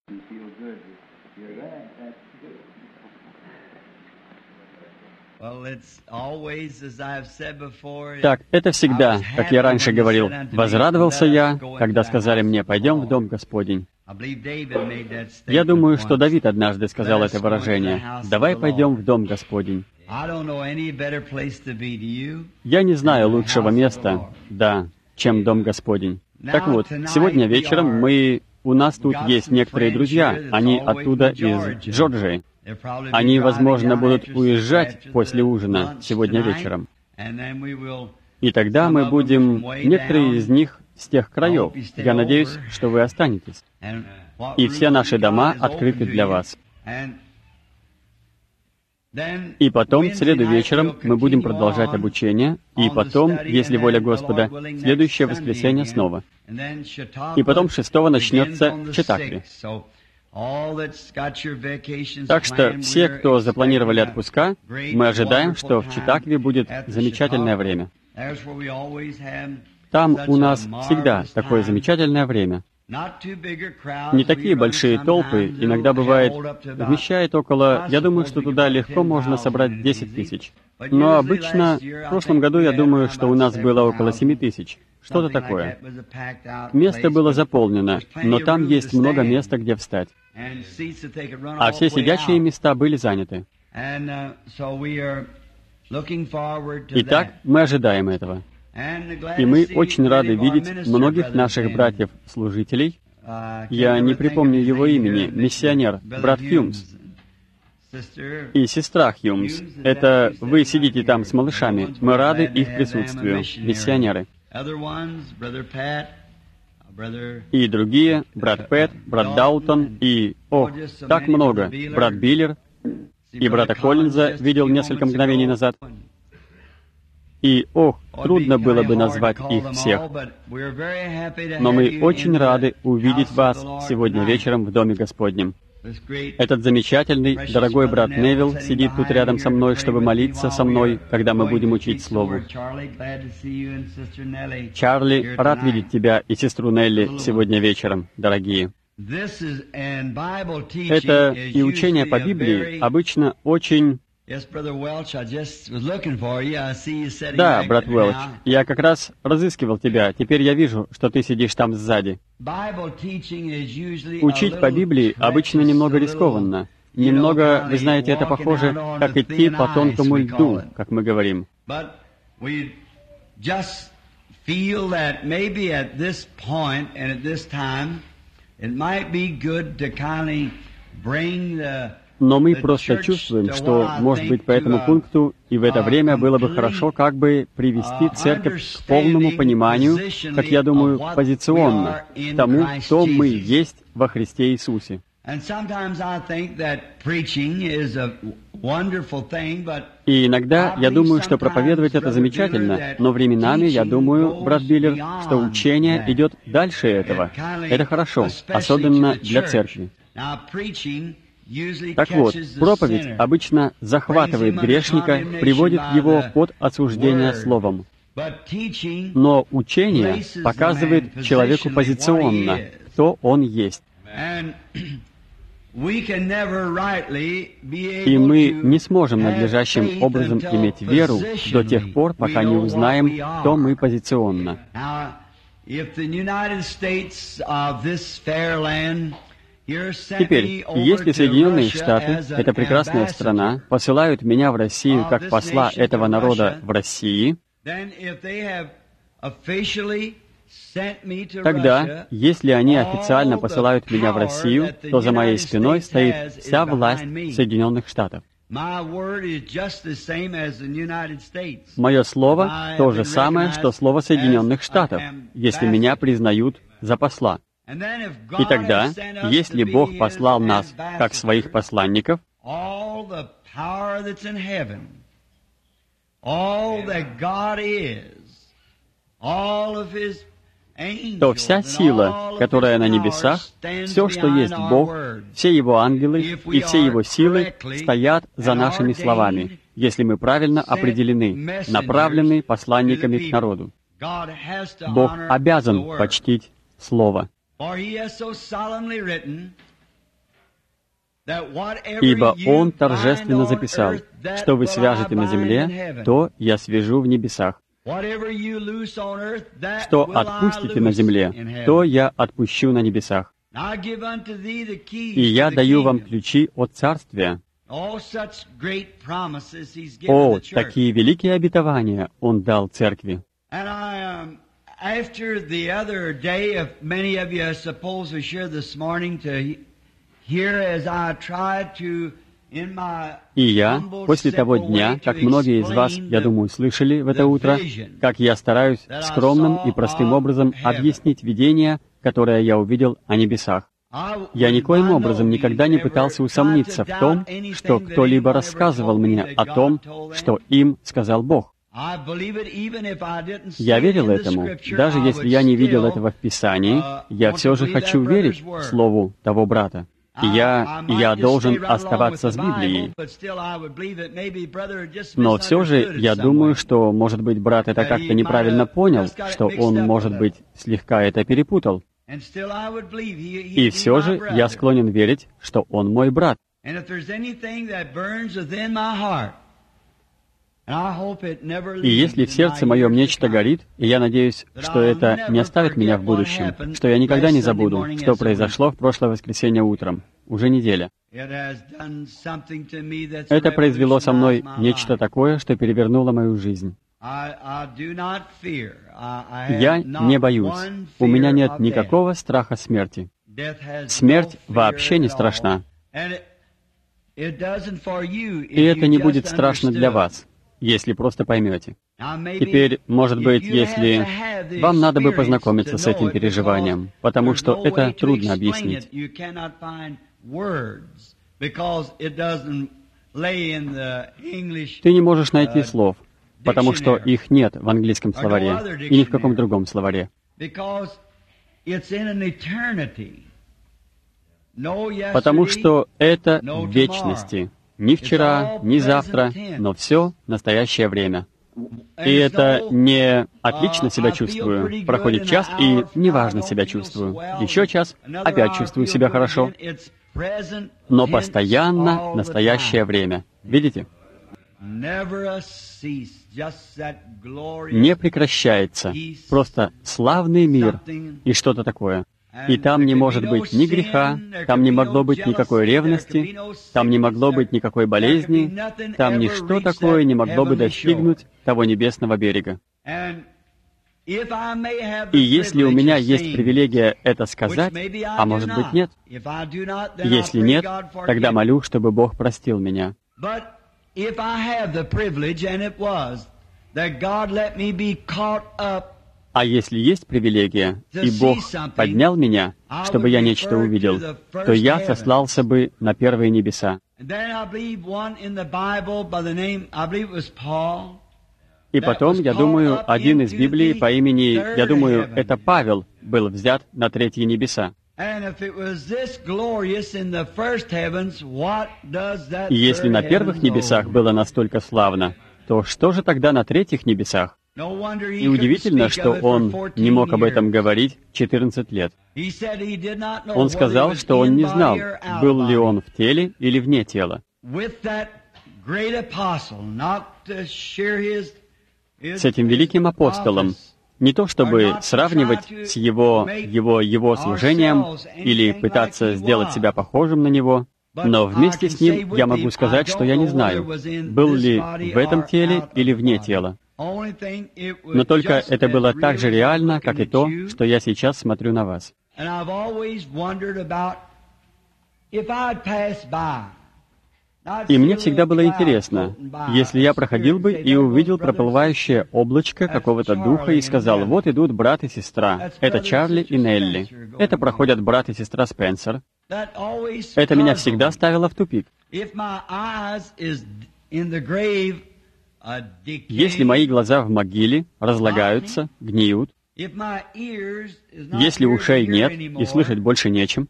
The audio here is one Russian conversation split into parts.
You feel good. You're that. That's good. Так, это всегда, как я раньше говорил, возрадовался я, когда сказали мне: «Пойдем в Дом Господень». Я думаю, что Давид однажды сказал это выражение: «Давай пойдем в Дом Господень». Я не знаю лучшего места, да, чем Дом Господень. Так вот, сегодня вечером у нас тут есть некоторые друзья, они оттуда из Джорджии. Они, возможно, будут уезжать после ужина сегодня вечером. И тогда мы будем, некоторые из них с тех краев. Я надеюсь, что вы останетесь. И все наши дома открыты для вас. И потом, в среду вечером, мы будем продолжать обучение, и потом, если воля Господа, следующее воскресенье снова. И потом 6-го начнется в Читакве. Так что все, кто запланировали отпуска, мы ожидаем, что в Читакве будет замечательное время. Там у нас всегда такое замечательное время. Не такие большие толпы, иногда бывает, вмещает около, я думаю, что туда легко можно собрать 10 тысяч. Но обычно, в прошлом году, я думаю, что у нас было около 7 тысяч. Что-то такое. Место было заполнено, но там есть много места, где встать. А все сидячие места были заняты. Итак, мы ожидаем этого. И мы очень рады видеть многих наших братьев-служителей. Я не припомню его имени, миссионер, брат Хьюмс и сестра Хьюмс. Это вы сидите там с малышами. Мы рады их присутствию, миссионеры. И другие, брат Пэт, брат Даутон, и, так много, брат Биллер, и брата Коллинза видел несколько мгновений назад. И, трудно было бы назвать их всех. Но мы очень рады увидеть вас сегодня вечером в Доме Господнем. Этот замечательный, дорогой брат Невилл сидит тут рядом со мной, чтобы молиться со мной, когда мы будем учить Слову. Чарли, рад видеть тебя и сестру Нелли сегодня вечером, дорогие. Это и учение по Библии обычно очень... Да, брат Уэлч, я как раз разыскивал тебя. Теперь я вижу, что ты сидишь там сзади. Учить по Библии обычно немного рискованно. Немного, вы знаете, это похоже, как идти по тонкому льду, как мы говорим. Но мы просто чувствуем, что, может быть, по этому пункту и в это время было бы хорошо как бы привести церковь к полному пониманию, как я думаю, позиционно, к тому, кто мы есть во Христе Иисусе. И иногда я думаю, что проповедовать это замечательно, но временами я думаю, брат Биллер, что учение идет дальше этого. Это хорошо, особенно для церкви. Так вот, проповедь обычно захватывает грешника, приводит его под осуждение словом. Но учение показывает человеку позиционно, кто он есть. И мы не сможем надлежащим образом иметь веру до тех пор, пока не узнаем, кто мы позиционно. Теперь, если Соединенные Штаты, эта прекрасная страна, посылают меня в Россию как посла этого народа в России, тогда, если они официально посылают меня в Россию, то за моей спиной стоит вся власть Соединенных Штатов. Мое слово то же самое, что слово Соединенных Штатов, если меня признают за посла. И тогда, если Бог послал нас как своих посланников, то вся сила, которая на небесах, все, что есть Бог, все Его ангелы и все Его силы стоят за нашими словами, если мы правильно определены, направлены посланниками к народу. Бог обязан почтить Слово. Ибо Он торжественно записал, что вы свяжете на земле, то я свяжу в небесах. Что отпустите на земле, то я отпущу на небесах. И я даю вам ключи от Царствия. О, такие великие обетования Он дал Церкви. И я, после того дня, как многие из вас, я думаю, слышали в это утро, как я стараюсь скромным и простым образом объяснить видение, которое я увидел о небесах. Я никоим образом никогда не пытался усомниться в том, что кто-либо рассказывал мне о том, что им сказал Бог. Я верил этому. Даже если я не видел этого в Писании, я все же хочу верить Слову того брата. И я должен оставаться с Библией. Но все же я думаю, что, может быть, брат это как-то неправильно понял, что он, может быть, слегка это перепутал. И все же я склонен верить, что он мой брат. И если в сердце моем нечто горит, и я надеюсь, что это не оставит меня в будущем, что я никогда не забуду, что произошло в прошлое воскресенье утром, уже неделя. Это произвело со мной нечто такое, что перевернуло мою жизнь. Я не боюсь. У меня нет никакого страха смерти. Смерть вообще не страшна. И это не будет страшно для вас, если просто поймете. Теперь, может быть, если вам надо бы познакомиться с этим переживанием, потому что это трудно объяснить. Ты не можешь найти слов, потому что их нет в английском словаре и ни в каком другом словаре. Потому что это в вечности. Ни вчера, ни завтра, но все настоящее время. И это не «отлично себя чувствую», проходит час, и «неважно себя чувствую». Еще час, опять чувствую себя хорошо. Но постоянно настоящее время. Видите? Не прекращается. Просто славный мир и что-то такое. И там не может быть ни греха, там не могло быть никакой ревности, там не могло быть никакой болезни, там ничто такое не могло бы достигнуть того небесного берега. И если у меня есть привилегия это сказать, а может быть нет, если нет, тогда молю, чтобы Бог простил меня. А если есть привилегия, и Бог поднял меня, чтобы я нечто увидел, то я сослался бы на первые небеса. И потом, я думаю, один из Библии по имени, я думаю, это Павел, был взят на третьи небеса. И если на первых небесах было настолько славно, то что же тогда на третьих небесах? И удивительно, что он не мог об этом говорить 14 лет. Он сказал, что он не знал, был ли он в теле или вне тела. С этим великим апостолом, не то чтобы сравнивать с его служением или пытаться сделать себя похожим на него, но вместе с ним я могу сказать, что я не знаю, был ли в этом теле или вне тела. Но только это было так же реально, как и то, что я сейчас смотрю на вас. И мне всегда было интересно, если я проходил бы и увидел проплывающее облачко какого-то духа и сказал, вот идут брат и сестра, это Чарли и Нелли, это проходят брат и сестра Спенсер, это меня всегда ставило в тупик. Если мои глаза в могиле разлагаются, гниют, если ушей нет и слышать больше нечем,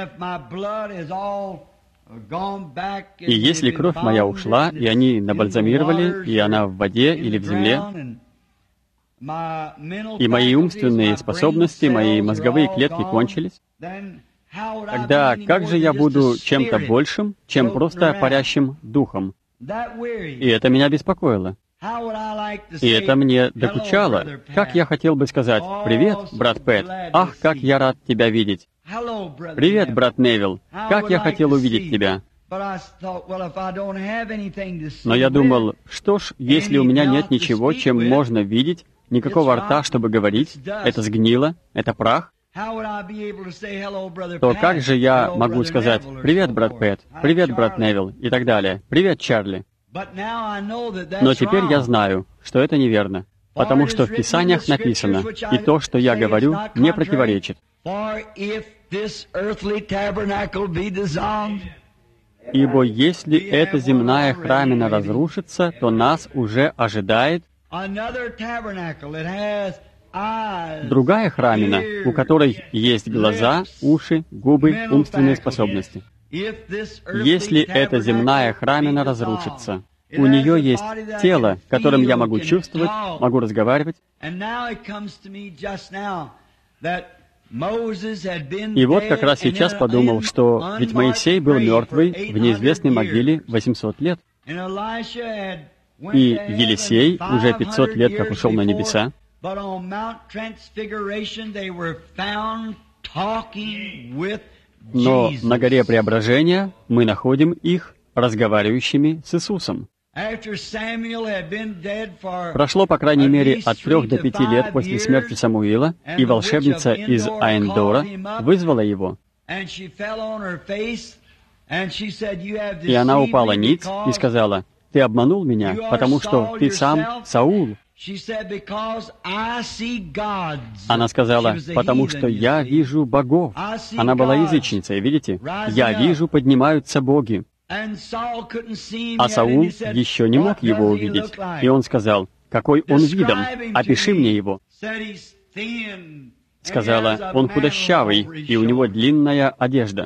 и если кровь моя ушла, и они набальзамировали, и она в воде или в земле, и мои умственные способности, мои мозговые клетки кончились, тогда как же я буду чем-то большим, чем просто парящим духом? И это меня беспокоило. И это мне докучало. Как я хотел бы сказать: «Привет, брат Пэт! Ах, как я рад тебя видеть!» «Привет, брат Невилл! Как я хотел увидеть тебя!» Но я думал, что ж, если у меня нет ничего, чем можно видеть, никакого рта, чтобы говорить, это сгнило, это прах, то как же я могу сказать: «Привет, брат Пэт! Привет, брат Невилл!» и так далее. «Привет, Чарли!» Но теперь я знаю, что это неверно, потому что в Писаниях написано, и то, что я говорю, не противоречит. Ибо если эта земная храмина разрушится, то нас уже ожидает другая храмина, у которой есть глаза, уши, губы, умственные способности. Если эта земная храмина разрушится, у нее есть тело, которым я могу чувствовать, могу разговаривать. И вот как раз сейчас подумал, что ведь Моисей был мертвый в неизвестной могиле 800 лет. И Елисей уже 500 лет как ушел на небеса. Но на горе Преображения мы находим их разговаривающими с Иисусом. Прошло, по крайней мере, от 3 до 5 лет после смерти Самуила, и волшебница из Аэндора вызвала его. И она упала ниц и сказала: «Ты обманул меня, потому что ты сам Саул». Она сказала: «Потому что я вижу богов». Она была язычницей, видите? «Я вижу, поднимаются боги». А Саул еще не мог его увидеть. И он сказал: «Какой он видом? Опиши мне его». Сказала: «Он худощавый, и у него длинная одежда».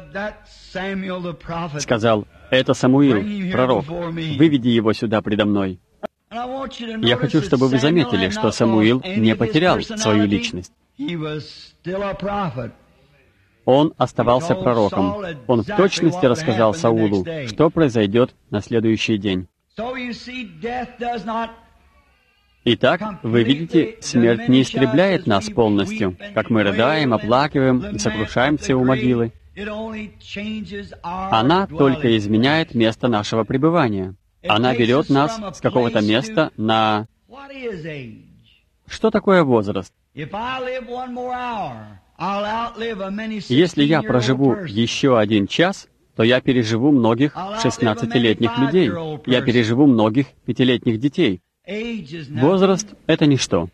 Сказал: «Это Самуил, пророк. Выведи его сюда предо мной». Я хочу, чтобы вы заметили, что Самуил не потерял свою личность. Он оставался пророком. Он в точности рассказал Саулу, что произойдет на следующий день. Итак, вы видите, смерть не истребляет нас полностью, как мы рыдаем, оплакиваем и сокрушаемся у могилы. Она только изменяет место нашего пребывания. Она берет нас с какого-то места на... Что такое возраст? Если я проживу еще 1 час, то я переживу многих 16-летних людей. Я переживу многих 5-летних детей. Возраст — это ничто.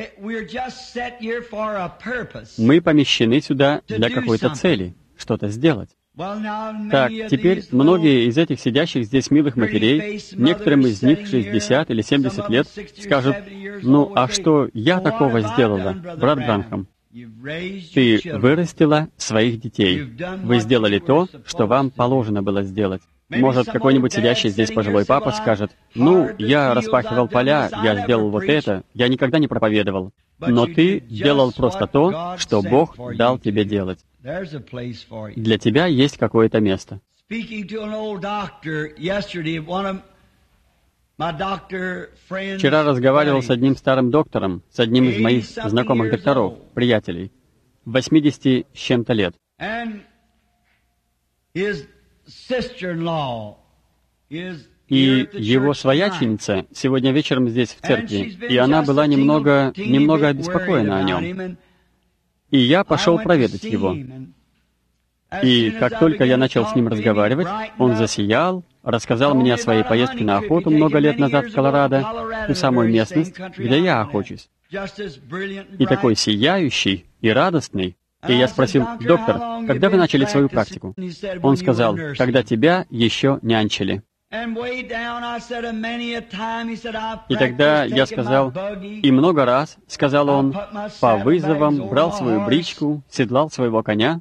Мы помещены сюда для какой-то цели, что-то сделать. Так, теперь многие из этих сидящих здесь милых матерей, некоторым из них 60 или 70 лет, скажут: «Ну, а что я такого сделала, брат Бранхам?» Ты вырастила своих детей. Вы сделали то, что вам положено было сделать. Может, какой-нибудь сидящий здесь пожилой папа скажет: «Ну, я распахивал поля, я сделал вот это, я никогда не проповедовал». Но ты делал просто то, что Бог дал тебе делать. Для тебя есть какое-то место. Вчера разговаривал с одним старым доктором, с одним из моих знакомых докторов, приятелей, 80 с чем-то лет. И его свояченица сегодня вечером здесь в церкви, и она была немного обеспокоена о нем. И я пошел проведать его. И как только я начал с ним разговаривать, он засиял, рассказал мне о своей поездке на охоту много лет назад в Колорадо, ту самую местность, где я охочусь. И такой сияющий и радостный. И я спросил: «Доктор, когда вы начали свою практику?» Он сказал: «Когда тебя еще нянчили». И тогда я сказал: «И много раз, — сказал он, — по вызовам брал свою бричку, седлал своего коня.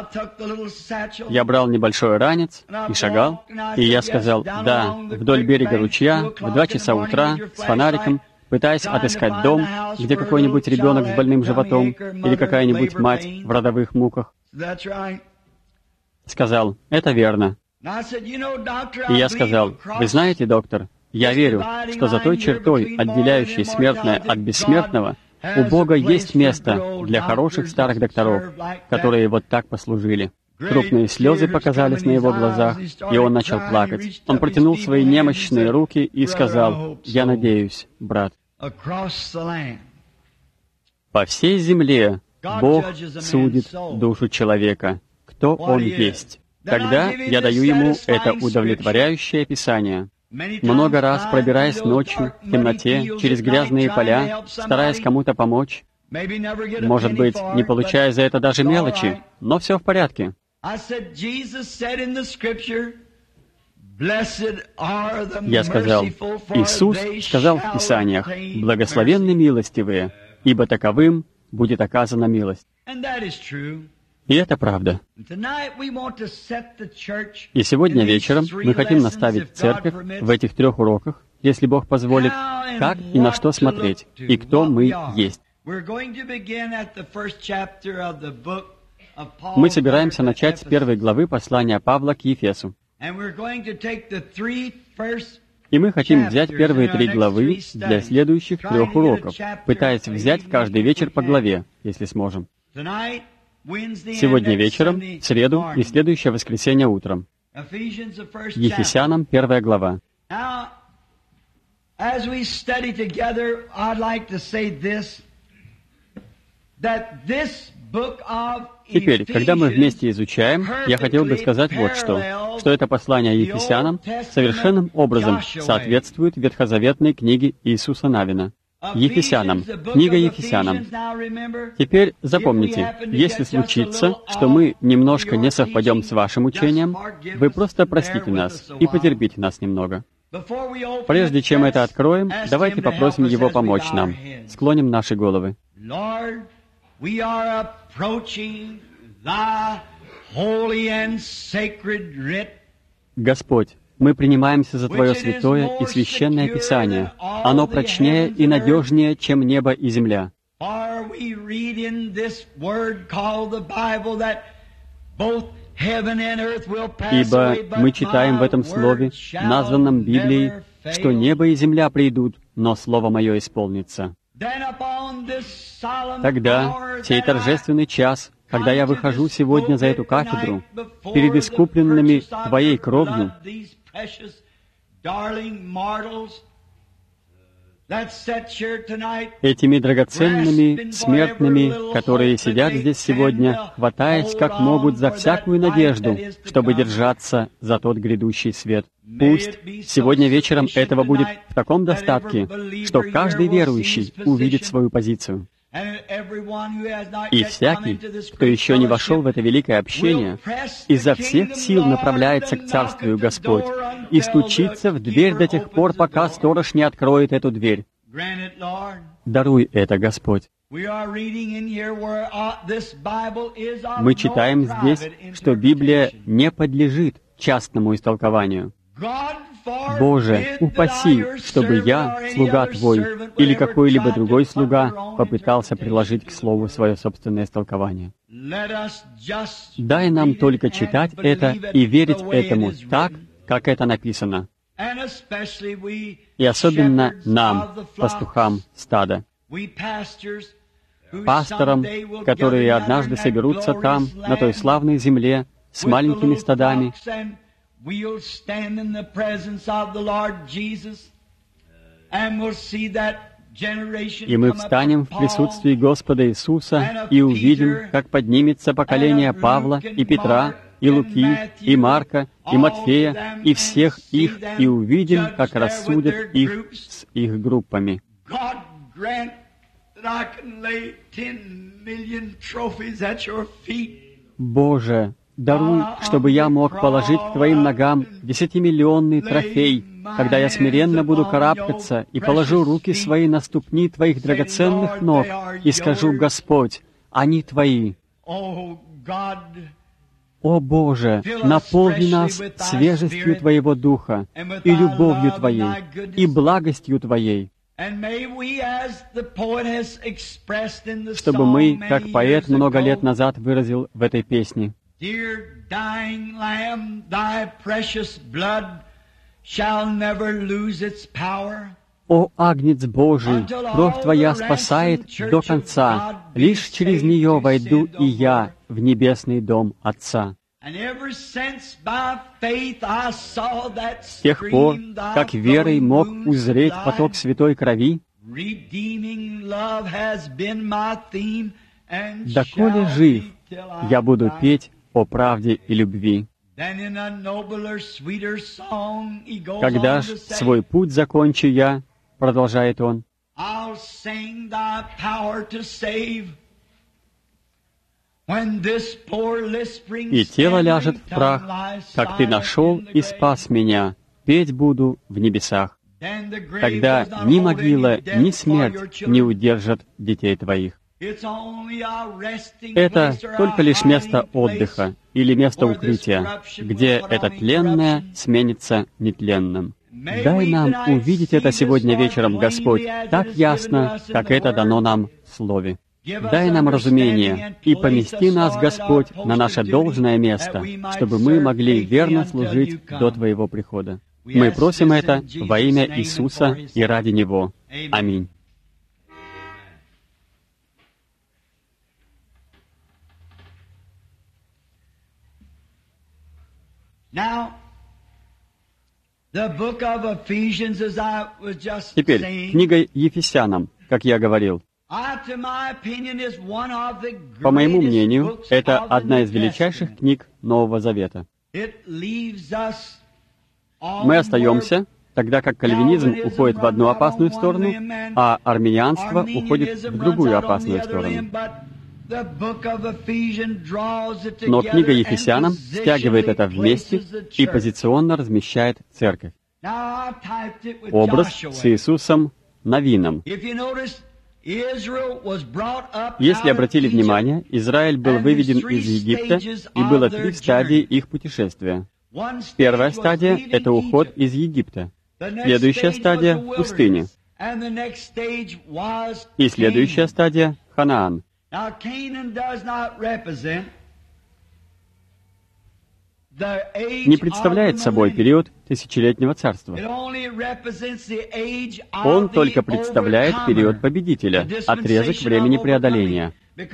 Я брал небольшой ранец и шагал, и я сказал: да, вдоль берега ручья, в 2 часа утра, с фонариком, пытаясь отыскать дом, где какой-нибудь ребенок с больным животом или какая-нибудь мать в родовых муках. Сказал, это верно. И я сказал, вы знаете, доктор, я верю, что за той чертой, отделяющей смертное от бессмертного, у Бога есть место для хороших старых докторов, которые вот так послужили. Крупные слезы показались на его глазах, и он начал плакать. Он протянул свои немощные руки и сказал, «Я надеюсь, брат». По всей земле Бог судит душу человека, кто он есть. Тогда я даю ему это удовлетворяющее описание. Много раз, пробираясь ночью, в темноте, через грязные поля, стараясь кому-то помочь, может быть, не получая за это даже мелочи, но все в порядке. Я сказал, Иисус сказал в Писаниях, «Благословенны милостивые, ибо таковым будет оказана милость». И это правда. И сегодня вечером мы хотим наставить церковь в этих 3 уроках, если Бог позволит, как и на что смотреть, и кто мы есть. Мы собираемся начать с 1 главы послания Павла к Ефесу. И мы хотим взять первые 3 главы для следующих 3 уроков, пытаясь взять в каждый вечер по главе, если сможем. Сегодня вечером, в среду и следующее воскресенье утром. Ефесянам 1 глава. Теперь, когда мы вместе изучаем, я хотел бы сказать вот что это послание Ефесянам совершенным образом соответствует ветхозаветной книге Иисуса Навина. Ефесянам, книга Ефесянам. Теперь запомните, если случится, что мы немножко не совпадем с вашим учением, вы просто простите нас и потерпите нас немного. Прежде чем это откроем, давайте попросим Его помочь нам. Склоним наши головы. Господь, мы принимаемся за Твое святое и священное Писание. Оно прочнее и надежнее, чем небо и земля. Ибо мы читаем в этом слове, названном Библией, что небо и земля придут, но Слово Мое исполнится. Тогда, в сей торжественный час, когда я выхожу сегодня за эту кафедру, перед искупленными Твоей кровью, этими драгоценными смертными, которые сидят здесь сегодня, хватаясь как могут за всякую надежду, чтобы держаться за тот грядущий свет. Пусть сегодня вечером этого будет в таком достатке, что каждый верующий увидит свою позицию. И всякий, кто еще не вошел в это великое общение, изо всех сил направляется к Царствию Господь и стучится в дверь до тех пор, пока сторож не откроет эту дверь. Даруй это, Господь. Мы читаем здесь, что Библия не подлежит частному истолкованию. Боже, упаси, чтобы я, слуга Твой, или какой-либо другой слуга, попытался приложить к слову свое собственное истолкование. Дай нам только читать это и верить этому так, как это написано. И особенно нам, пастухам стада, пасторам, которые однажды соберутся там, на той славной земле, с маленькими стадами, и мы встанем в присутствии Господа Иисуса и увидим, как поднимется поколение Павла и Петра, и Луки, и Марка, и Матфея, и всех их, и увидим, как рассудят их с их группами. Боже, даруй, чтобы я мог положить к Твоим ногам 10-миллионный трофей, когда я смиренно буду карабкаться и положу руки свои на ступни Твоих драгоценных ног и скажу: Господь, они Твои. О Боже, наполни нас свежестью Твоего Духа и любовью Твоей и благостью Твоей. Чтобы мы, как поэт много лет назад выразил в этой песне, Dear dying Lamb, thy precious blood shall never lose its power. «О, Агнец Божий, кровь Твоя спасает до конца, лишь через нее войду и я в небесный дом Отца». С тех пор, как верой мог узреть поток святой крови, доколе жив, я буду петь о правде и любви. Когда ж свой путь закончу я, продолжает он, и тело ляжет в прах, как ты нашел и спас меня, петь буду в небесах. Тогда ни могила, ни смерть не удержат детей твоих. Это только лишь место отдыха или место укрытия, где это тленное сменится нетленным. Дай нам увидеть это сегодня вечером, Господь, так ясно, как это дано нам в Слове. Дай нам разумение и помести нас, Господь, на наше должное место, чтобы мы могли верно служить до Твоего прихода. Мы просим это во имя Иисуса и ради Него. Аминь. Теперь, книга Ефесянам, как я говорил. По моему мнению, это одна из величайших книг Нового Завета. Мы остаемся, тогда как кальвинизм уходит в одну опасную сторону, а арминианство уходит в другую опасную сторону. Но книга Ефесянам стягивает это вместе и позиционно размещает церковь. Образ с Иисусом Навином. Если обратили внимание, Израиль был выведен из Египта, и было 3 стадии их путешествия. Первая стадия — это уход из Египта. Следующая стадия — пустыня. И следующая стадия — Ханаан. Не представляет собой период тысячелетнего царства. Он только представляет период победителя, отрезок времени преодоления.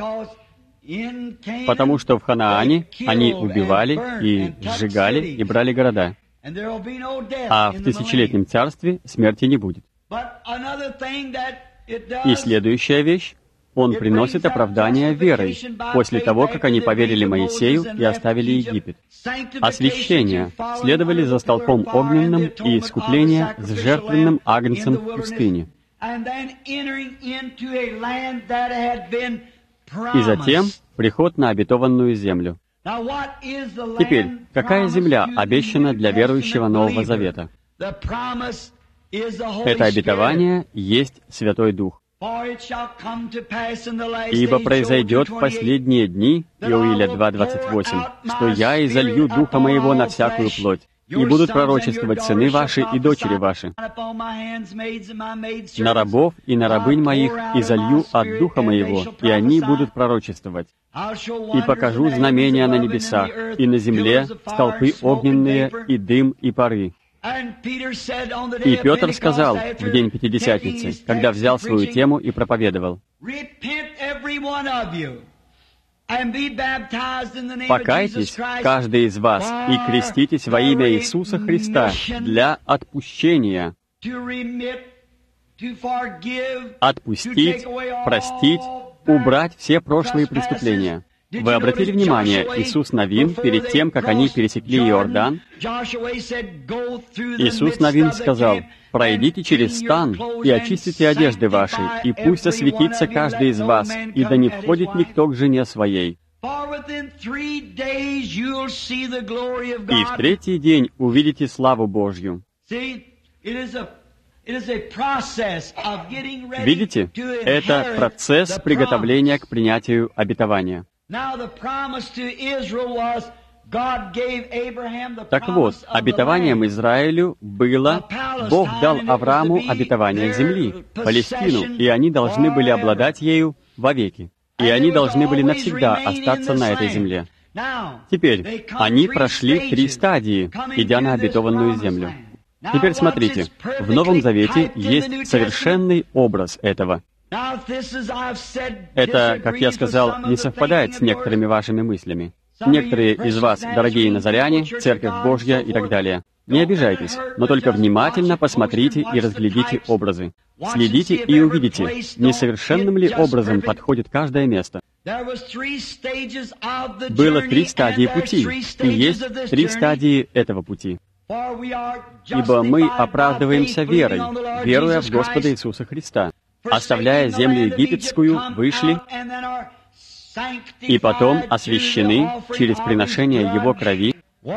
Потому что в Ханаане они убивали и сжигали и брали города. А в тысячелетнем царстве смерти не будет. И следующая вещь. Он приносит оправдание верой, после того, как они поверили Моисею и оставили Египет. Освящение, следовали за столпом огненным и искупление с жертвенным агнцем в пустыне. И затем приход на обетованную землю. Теперь, какая земля обещана для верующего Нового Завета? Это обетование есть Святой Дух. «Ибо произойдет в последние дни, Иоиля 2:28, что я изолью Духа Моего на всякую плоть, и будут пророчествовать сыны ваши и дочери ваши. На рабов и на рабынь моих изолью от Духа Моего, и они будут пророчествовать. И покажу знамения на небесах, и на земле столпы огненные, и дым, и пары». И Петр сказал в день Пятидесятницы, когда взял свою тему и проповедовал: «Покайтесь, каждый из вас, и креститесь во имя Иисуса Христа для отпущения». Отпустить, простить, убрать все прошлые преступления. Вы обратили внимание, Иисус Навин, перед тем, как они пересекли Иордан, Иисус Навин сказал: «Пройдите через стан и очистите одежды ваши, и пусть осветится каждый из вас, и да не входит никто к жене своей. И в 3-й день увидите славу Божью». Видите, это процесс приготовления к принятию обетования. Так вот, обетованием Израилю было, Бог дал Аврааму обетование земли, Палестину, и они должны были обладать ею вовеки. И они должны были навсегда остаться на этой земле. Теперь, они прошли 3 стадии, идя на обетованную землю. Теперь смотрите, в Новом Завете есть совершенный образ этого. Это, как я сказал, не совпадает с некоторыми вашими мыслями. Некоторые из вас, дорогие назаряне, Церковь Божья и так далее, не обижайтесь, но только внимательно посмотрите и разглядите образы. Следите и увидите, несовершенным ли образом подходит каждое место. Было 3 стадии пути, и есть 3 стадии этого пути. Ибо мы оправдываемся верой, веруя в Господа Иисуса Христа. Оставляя землю египетскую, вышли, и потом освящены через приношение Его крови,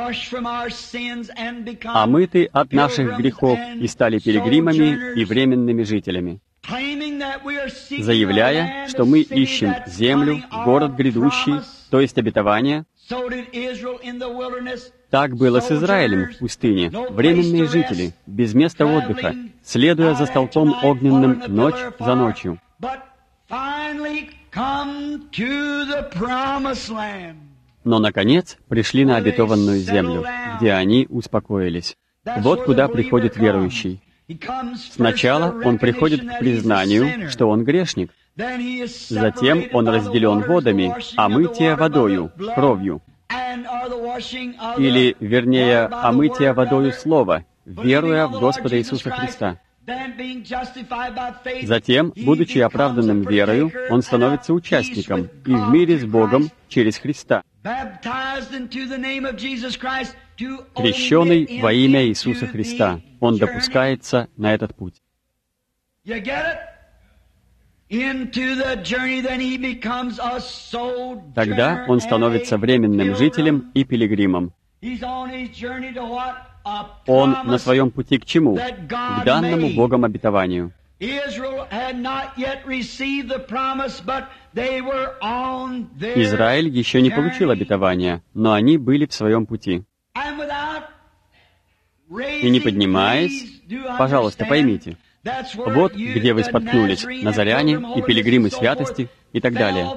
омыты от наших грехов и стали пилигримами и временными жителями, заявляя, что мы ищем землю, город грядущий, то есть обетование. Так было с Израилем в пустыне, временные жители, без места отдыха, следуя за столпом огненным ночь за ночью. Но, наконец, пришли на обетованную землю, где они успокоились. Вот куда приходит верующий. Сначала он приходит к признанию, что он грешник. Затем он разделен водами, омытие водою, кровью. Или, вернее, омытие водою слова, веруя в Господа Иисуса Христа. Затем, будучи оправданным верою, он становится участником и в мире с Богом через Христа. Крещенный во имя Иисуса Христа, он допускается на этот путь. Тогда он становится временным жителем и пилигримом. Он на своем пути к чему? К данному Богом обетованию. Израиль еще не получил обетования, но они были в своем пути. И не поднимаясь, пожалуйста, поймите, вот где вы споткнулись, назаряне и пилигримы святости и так далее.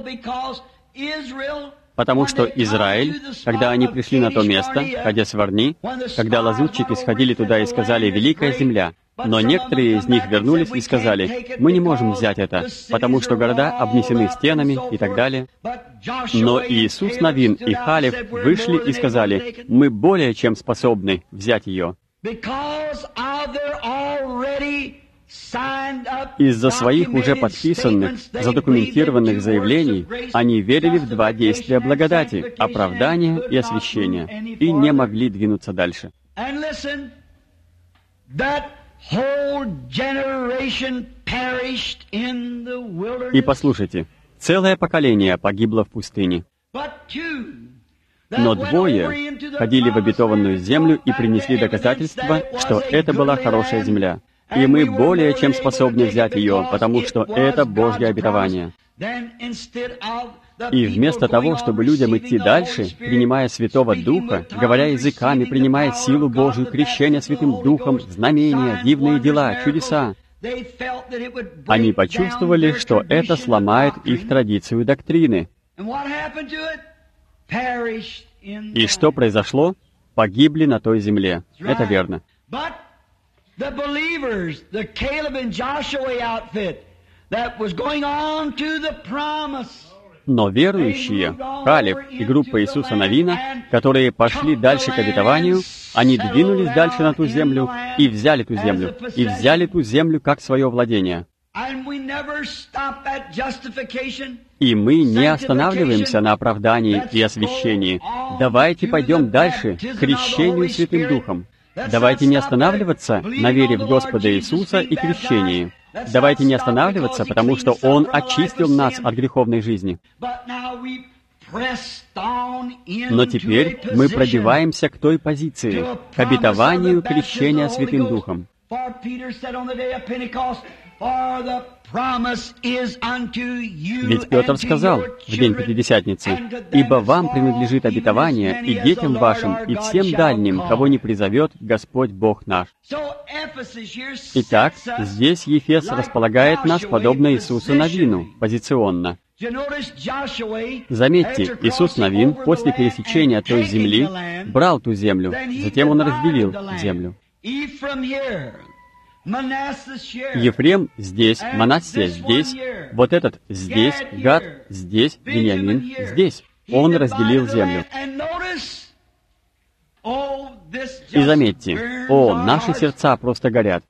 Потому что Израиль, когда они пришли на то место, Кадес-Варни, когда лазутчики сходили туда и сказали «Великая земля», но некоторые из них вернулись и сказали «Мы не можем взять это, потому что города обнесены стенами» и так далее. Но Иисус Навин и Халев вышли и сказали «Мы более чем способны взять ее». Из-за своих уже подписанных, задокументированных заявлений они верили в 2 действия благодати — оправдание и освящение, и не могли двинуться дальше. И послушайте, целое поколение погибло в пустыне. Но 2 ходили в обетованную землю и принесли доказательства, что это была хорошая земля. И мы более чем способны взять ее, потому что это Божье обетование. И вместо того, чтобы людям идти дальше, принимая Святого Духа, говоря языками, принимая силу Божию, крещение Святым Духом, знамения, дивные дела, чудеса, они почувствовали, что это сломает их традицию доктрины. И что произошло? Погибли на той земле. Это верно. The believers, the Caleb and Joshua outfit that was going on to the promise. Но верующие, Халев и группа Иисуса Навина, которые пошли дальше к обетованию, они двинулись дальше на ту землю и взяли ту землю, и взяли ту землю как свое владение. И мы не останавливаемся на оправдании и освящении. Давайте пойдем дальше к крещению Святым Духом. Давайте не останавливаться на вере в Господа Иисуса и крещении. Давайте не останавливаться, потому что Он очистил нас от греховной жизни. Но теперь мы пробиваемся к той позиции, к обетованию крещения Святым Духом. Ведь Петр сказал в день Пятидесятницы: «Ибо вам принадлежит обетование, и детям вашим, и всем дальним, кого не призовет Господь Бог наш». Итак, здесь Ефес располагает нас подобно Иисусу Навину, позиционно. Заметьте, Иисус Навин после пересечения той земли брал ту землю, затем Он разделил землю. Ефрем здесь, Манассия здесь, вот этот здесь, Гад здесь, Вениамин здесь. Он разделил землю. И заметьте, наши сердца просто горят.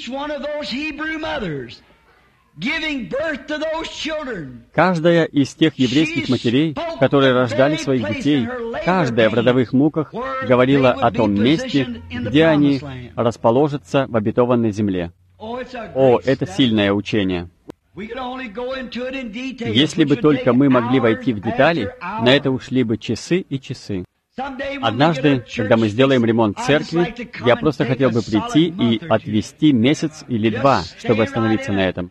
Каждая из тех еврейских матерей, которые рождали своих детей, каждая в родовых муках говорила о том месте, где они расположатся в обетованной земле. Это сильное учение. Если бы только мы могли войти в детали, на это ушли бы часы и часы. Однажды, когда мы сделаем ремонт церкви, я просто хотел бы прийти и отвести месяц или два, чтобы остановиться на этом.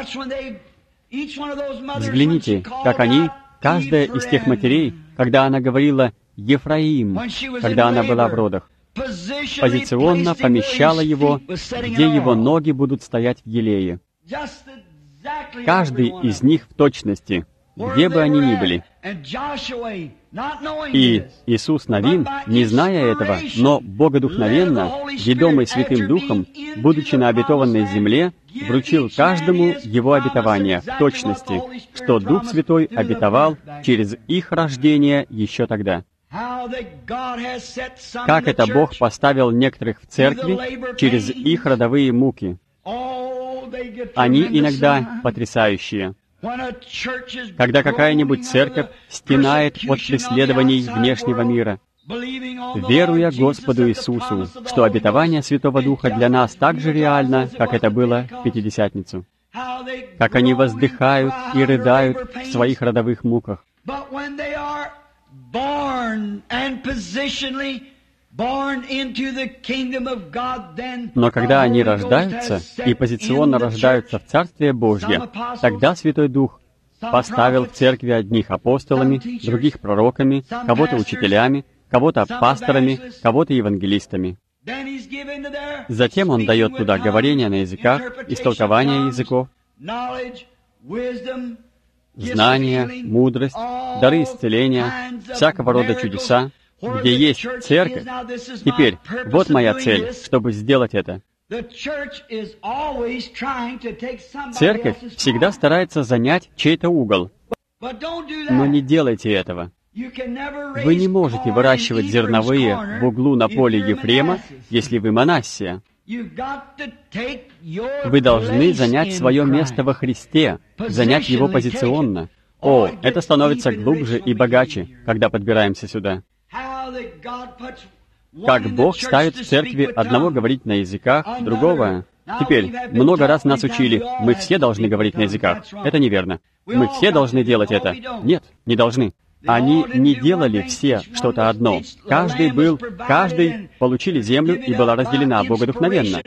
Взгляните, как они, каждая из тех матерей, когда она говорила «Ефраим», когда она была в родах, позиционно помещала его, где его ноги будут стоять в елее. Каждый из них в точности, где бы они ни были. И Иисус Навин, не зная этого, но богодухновенно, ведомый Святым Духом, будучи на обетованной земле, вручил каждому его обетование в точности, что Дух Святой обетовал через их рождение еще тогда. Как это Бог поставил некоторых в церкви через их родовые муки. Они иногда потрясающие. Когда какая-нибудь церковь стенает от преследований внешнего мира, веруя Господу Иисусу, что обетование Святого Духа для нас так же реально, как это было в Пятидесятницу, как они воздыхают и рыдают в своих родовых муках. Но когда они рождаются и позиционно рождаются в Царствие Божье, тогда Святой Дух поставил в церкви одних апостолами, других пророками, кого-то учителями, кого-то пасторами, кого-то евангелистами. Затем Он дает туда говорение на языках, истолкование языков, знания, мудрость, дары исцеления, всякого рода чудеса, где есть церковь. Теперь, вот моя цель, чтобы сделать это. Церковь всегда старается занять чей-то угол. Но не делайте этого. Вы не можете выращивать зерновые в углу на поле Ефрема, если вы Манассия. Вы должны занять свое место во Христе, занять его позиционно. Это становится глубже и богаче, когда подбираемся сюда. Как Бог ставит в церкви одного говорить на языках, другого. Теперь, много раз нас учили, мы все должны говорить на языках. Это неверно. Мы все должны делать это. Нет, не должны. Они не делали все что-то одно. Каждый получили землю и была разделена богодухновенно.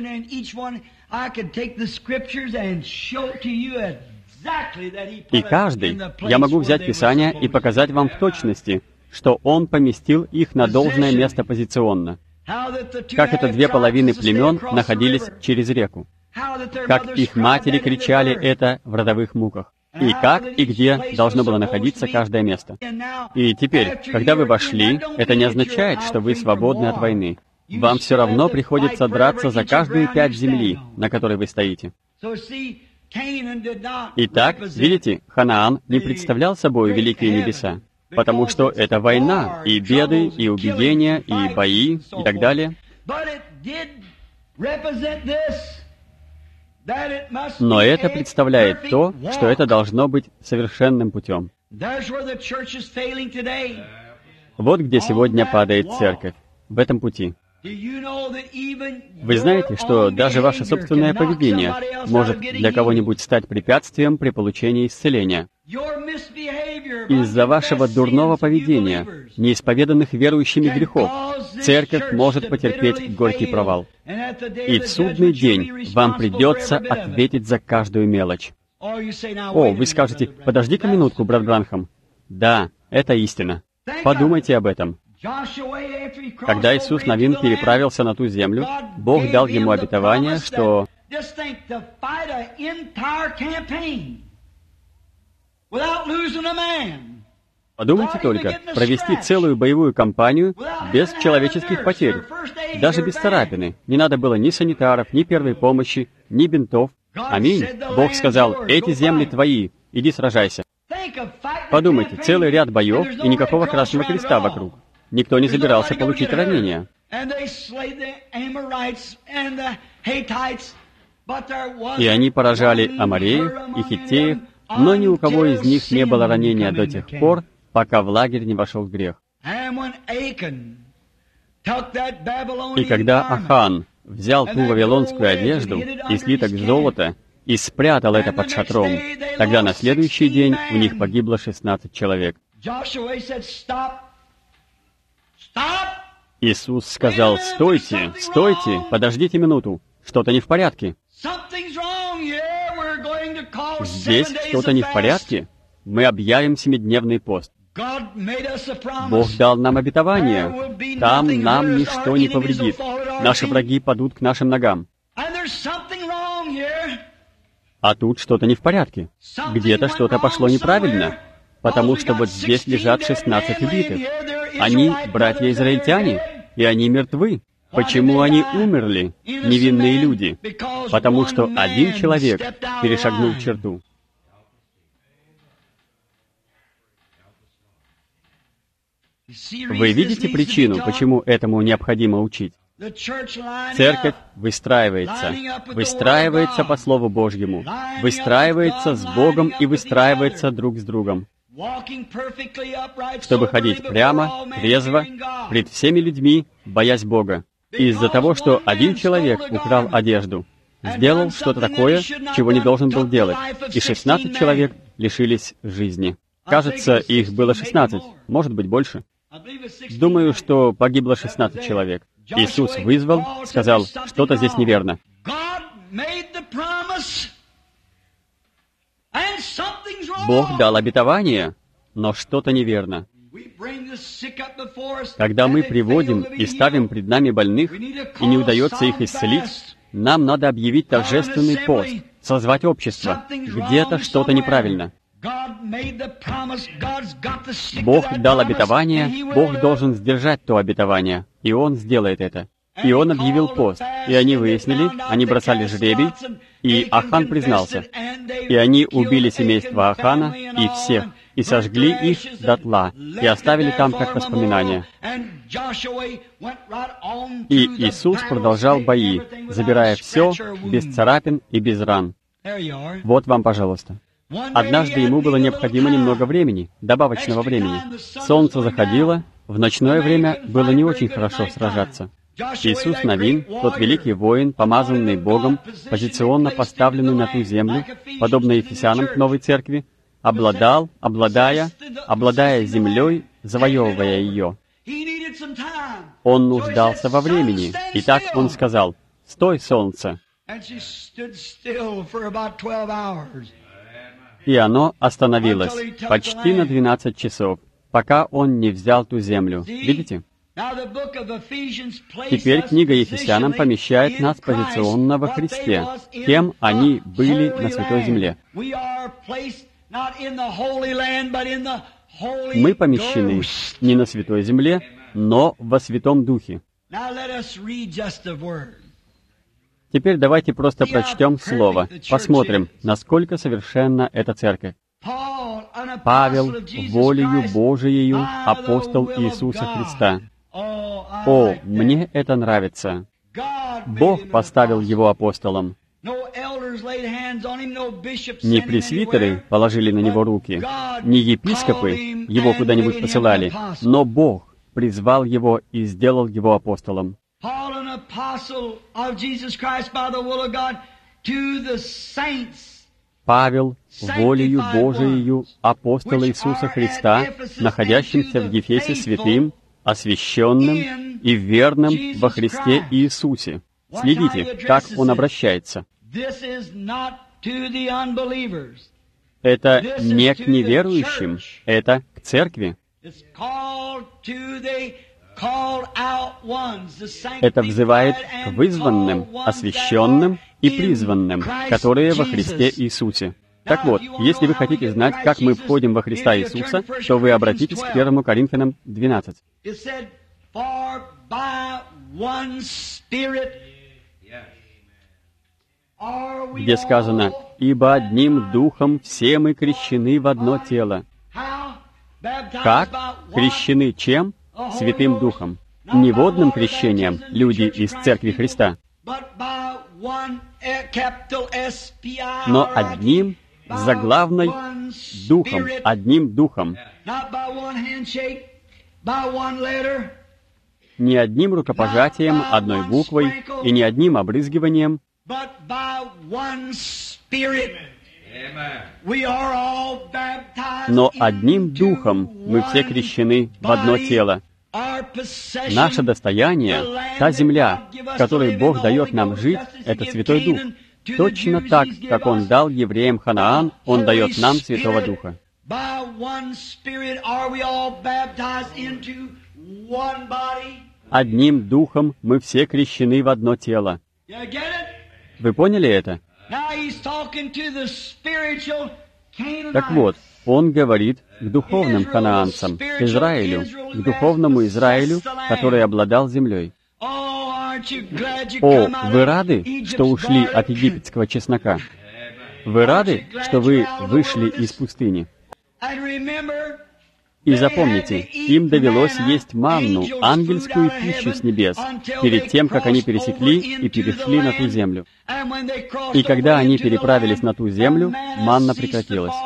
И каждый, я могу взять Писание и показать вам в точности, что Он поместил их на должное место позиционно. Как это две половины племен находились через реку. Как их матери кричали это в родовых муках. И как и где должно было находиться каждое место. И теперь, когда вы вошли, это не означает, что вы свободны от войны. Вам все равно приходится драться за каждую пять земли, на которой вы стоите. Итак, видите, Ханаан не представлял собой великие небеса, потому что это война, и беды, и убиения, и бои, и так далее. Но это представляет то, что это должно быть совершенным путем. Вот где сегодня падает церковь, в этом пути. Вы знаете, что даже ваше собственное поведение может для кого-нибудь стать препятствием при получении исцеления. Из-за вашего дурного поведения, неисповеданных верующими грехов, церковь может потерпеть горький провал. И в судный день вам придется ответить за каждую мелочь. О, вы скажете, подожди-ка минутку, брат Бранхам. Да, это истина. Подумайте об этом. Когда Иисус Навин переправился на ту землю, Бог дал ему обетование, что... Подумайте только, провести целую боевую кампанию без человеческих потерь, даже без царапины. Не надо было ни санитаров, ни первой помощи, ни бинтов. Аминь. Бог сказал, эти земли твои, иди сражайся. Подумайте, целый ряд боев и никакого Красного Креста вокруг. Никто не собирался получить ранения. И они поражали амореев и хиттеев, но ни у кого из них не было ранения до тех пор, пока в лагерь не вошел грех. И когда Ахан взял ту вавилонскую одежду и слиток золота и спрятал это под шатром, тогда на следующий день у них погибло 16 человек. Иисус сказал, «Стойте, стойте, подождите минуту, что-то не в порядке». Здесь что-то не в порядке? Мы объявим 7-дневный пост. Бог дал нам обетование. Там нам ничто не повредит. Наши враги падут к нашим ногам. А тут что-то не в порядке. Где-то что-то пошло неправильно. Потому что вот здесь лежат 16 убитых. Они братья-израильтяне, и они мертвы. Почему они умерли, невинные люди? Потому что один человек перешагнул черту. Вы видите причину, почему этому необходимо учить? Церковь выстраивается по Слову Божьему, выстраивается с Богом и выстраивается друг с другом, чтобы ходить прямо, трезво, пред всеми людьми, боясь Бога. Из-за того, что один человек украл одежду, сделал что-то такое, чего не должен был делать, и 16 человек лишились жизни. Кажется, их было 16, может быть, больше. Думаю, что погибло 16 человек. Иисус вызвал, сказал, что-то здесь неверно. Бог дал обетование, но что-то неверно. Когда мы приводим и ставим пред нами больных, и не удается их исцелить, нам надо объявить торжественный пост, созвать общество. Где-то что-то неправильно. Бог дал обетование, Бог должен сдержать то обетование, и Он сделает это. И Он объявил пост, и они выяснили, они бросали жребий, и Ахан признался. И они убили семейство Ахана и всех, и сожгли их дотла, и оставили там как воспоминание. И Иисус продолжал бои, забирая все без царапин и без ран. Вот вам, пожалуйста. Однажды ему было необходимо немного времени, добавочного времени. Солнце заходило, в ночное время было не очень хорошо сражаться. Иисус Навин, тот великий воин, помазанный Богом, позиционно поставленный на ту землю, подобно Ефесянам к новой церкви, обладая землей, завоевывая ее. Он нуждался во времени, и так он сказал, «Стой, солнце!» И оно остановилось почти на 12 часов, пока он не взял ту землю. Видите? Теперь книга Ефесянам помещает нас позиционно во Христе, кем они были на Святой Земле. Мы помещены не на Святой Земле, но во Святом Духе. Теперь давайте просто прочтем Слово, посмотрим, насколько совершенна эта церковь. Павел, волею Божиею, апостол Иисуса Христа. О, мне это нравится. Бог поставил его апостолом. Не пресвитеры положили на него руки, не епископы его куда-нибудь посылали, но Бог призвал его и сделал его апостолом. Павел, волею Божиею апостола Иисуса Христа, находящимся в Ефесе святым, освященным и верным во Христе Иисусе. Следите, как он обращается. Это не к неверующим, это к церкви. Это взывает к вызванным, освященным и призванным, которые во Христе Иисусе. Так вот, если вы хотите знать, как мы входим во Христа Иисуса, то вы обратитесь к 1 Коринфянам 12. Где сказано: «Ибо одним духом все мы крещены в одно тело». Как? Крещены чем? Святым Духом. Не водным крещением, люди из Церкви Христа, но одним заглавной Духом, одним Духом. Не одним рукопожатием, одной буквой, и не одним обрызгиванием, но одним Духом мы все крещены в одно тело. Наше достояние, та земля, в которой Бог дает нам жить, это Святой Дух. Точно так, как Он дал евреям Ханаан, Он дает нам Святого Духа. Одним Духом мы все крещены в одно тело. Вы поняли это? Так вот, он говорит к духовным ханаанцам, к Израилю, к духовному Израилю, который обладал землей. О, вы рады, что ушли от египетского чеснока? Вы рады, что вы вышли из пустыни? И запомните, им довелось есть манну, ангельскую пищу с небес, перед тем, как они пересекли и перешли на ту землю. И когда они переправились на ту землю, манна прекратилась.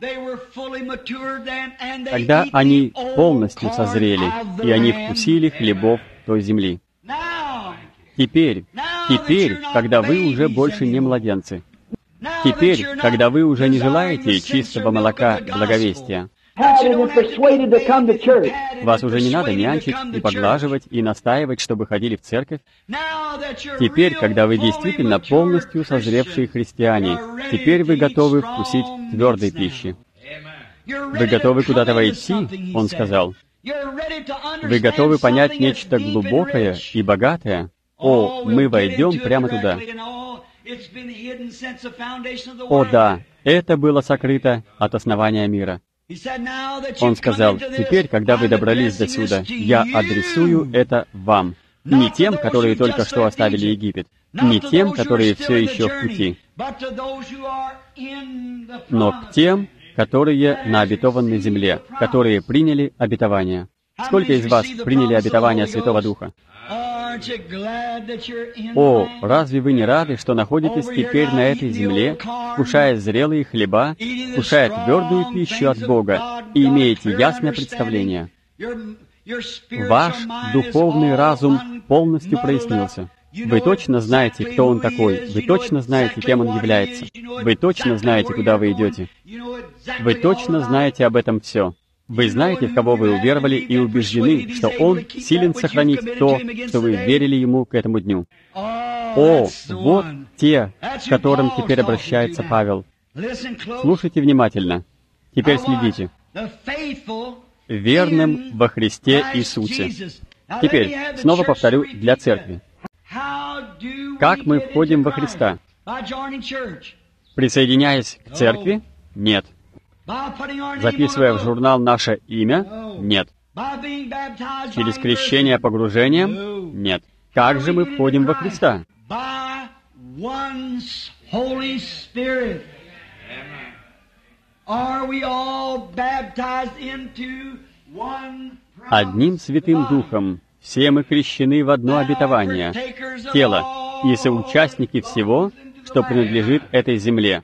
Тогда они полностью созрели, и они вкусили хлебов той земли. Теперь, когда вы уже больше не младенцы, теперь, когда вы уже не желаете чистого молока благовестия, вас уже не надо нянчить и поглаживать и настаивать, чтобы ходили в церковь. Теперь, когда вы действительно полностью созревшие христиане, теперь вы готовы вкусить твердой пищи. Вы готовы куда-то войти, он сказал. Вы готовы понять нечто глубокое и богатое? О, мы войдем прямо туда. О да, это было сокрыто от основания мира. Он сказал: теперь, когда вы добрались до сюда, я адресую это вам. Не тем, которые только что оставили Египет, не тем, которые все еще в пути, но к тем, которые на обетованной земле, которые приняли обетование. Сколько из вас приняли обетование Святого Духа? О, разве вы не рады, что находитесь теперь на этой земле, вкушая зрелые хлеба, вкушая твердую пищу от Бога, и имеете ясное представление? Ваш духовный разум полностью прояснился. Вы точно знаете, кто Он такой. Вы точно знаете, кем Он является. Вы точно знаете, куда вы идете. Вы точно знаете об этом все. Вы знаете, в кого вы уверовали, и убеждены, что Он силен сохранить то, что вы верили Ему к этому дню. О, вот те, к которым теперь обращается Павел. Слушайте внимательно. Теперь следите. Верным во Христе Иисусе. Теперь, снова повторю, для церкви. Как мы входим во Христа? Присоединяясь к церкви? Нет. Записывая в журнал наше имя? Нет. Через крещение погружением? Нет. Как же мы входим во Христа? Одним Святым Духом все мы крещены в одно обетование, тело, и соучастники всего, что принадлежит этой земле.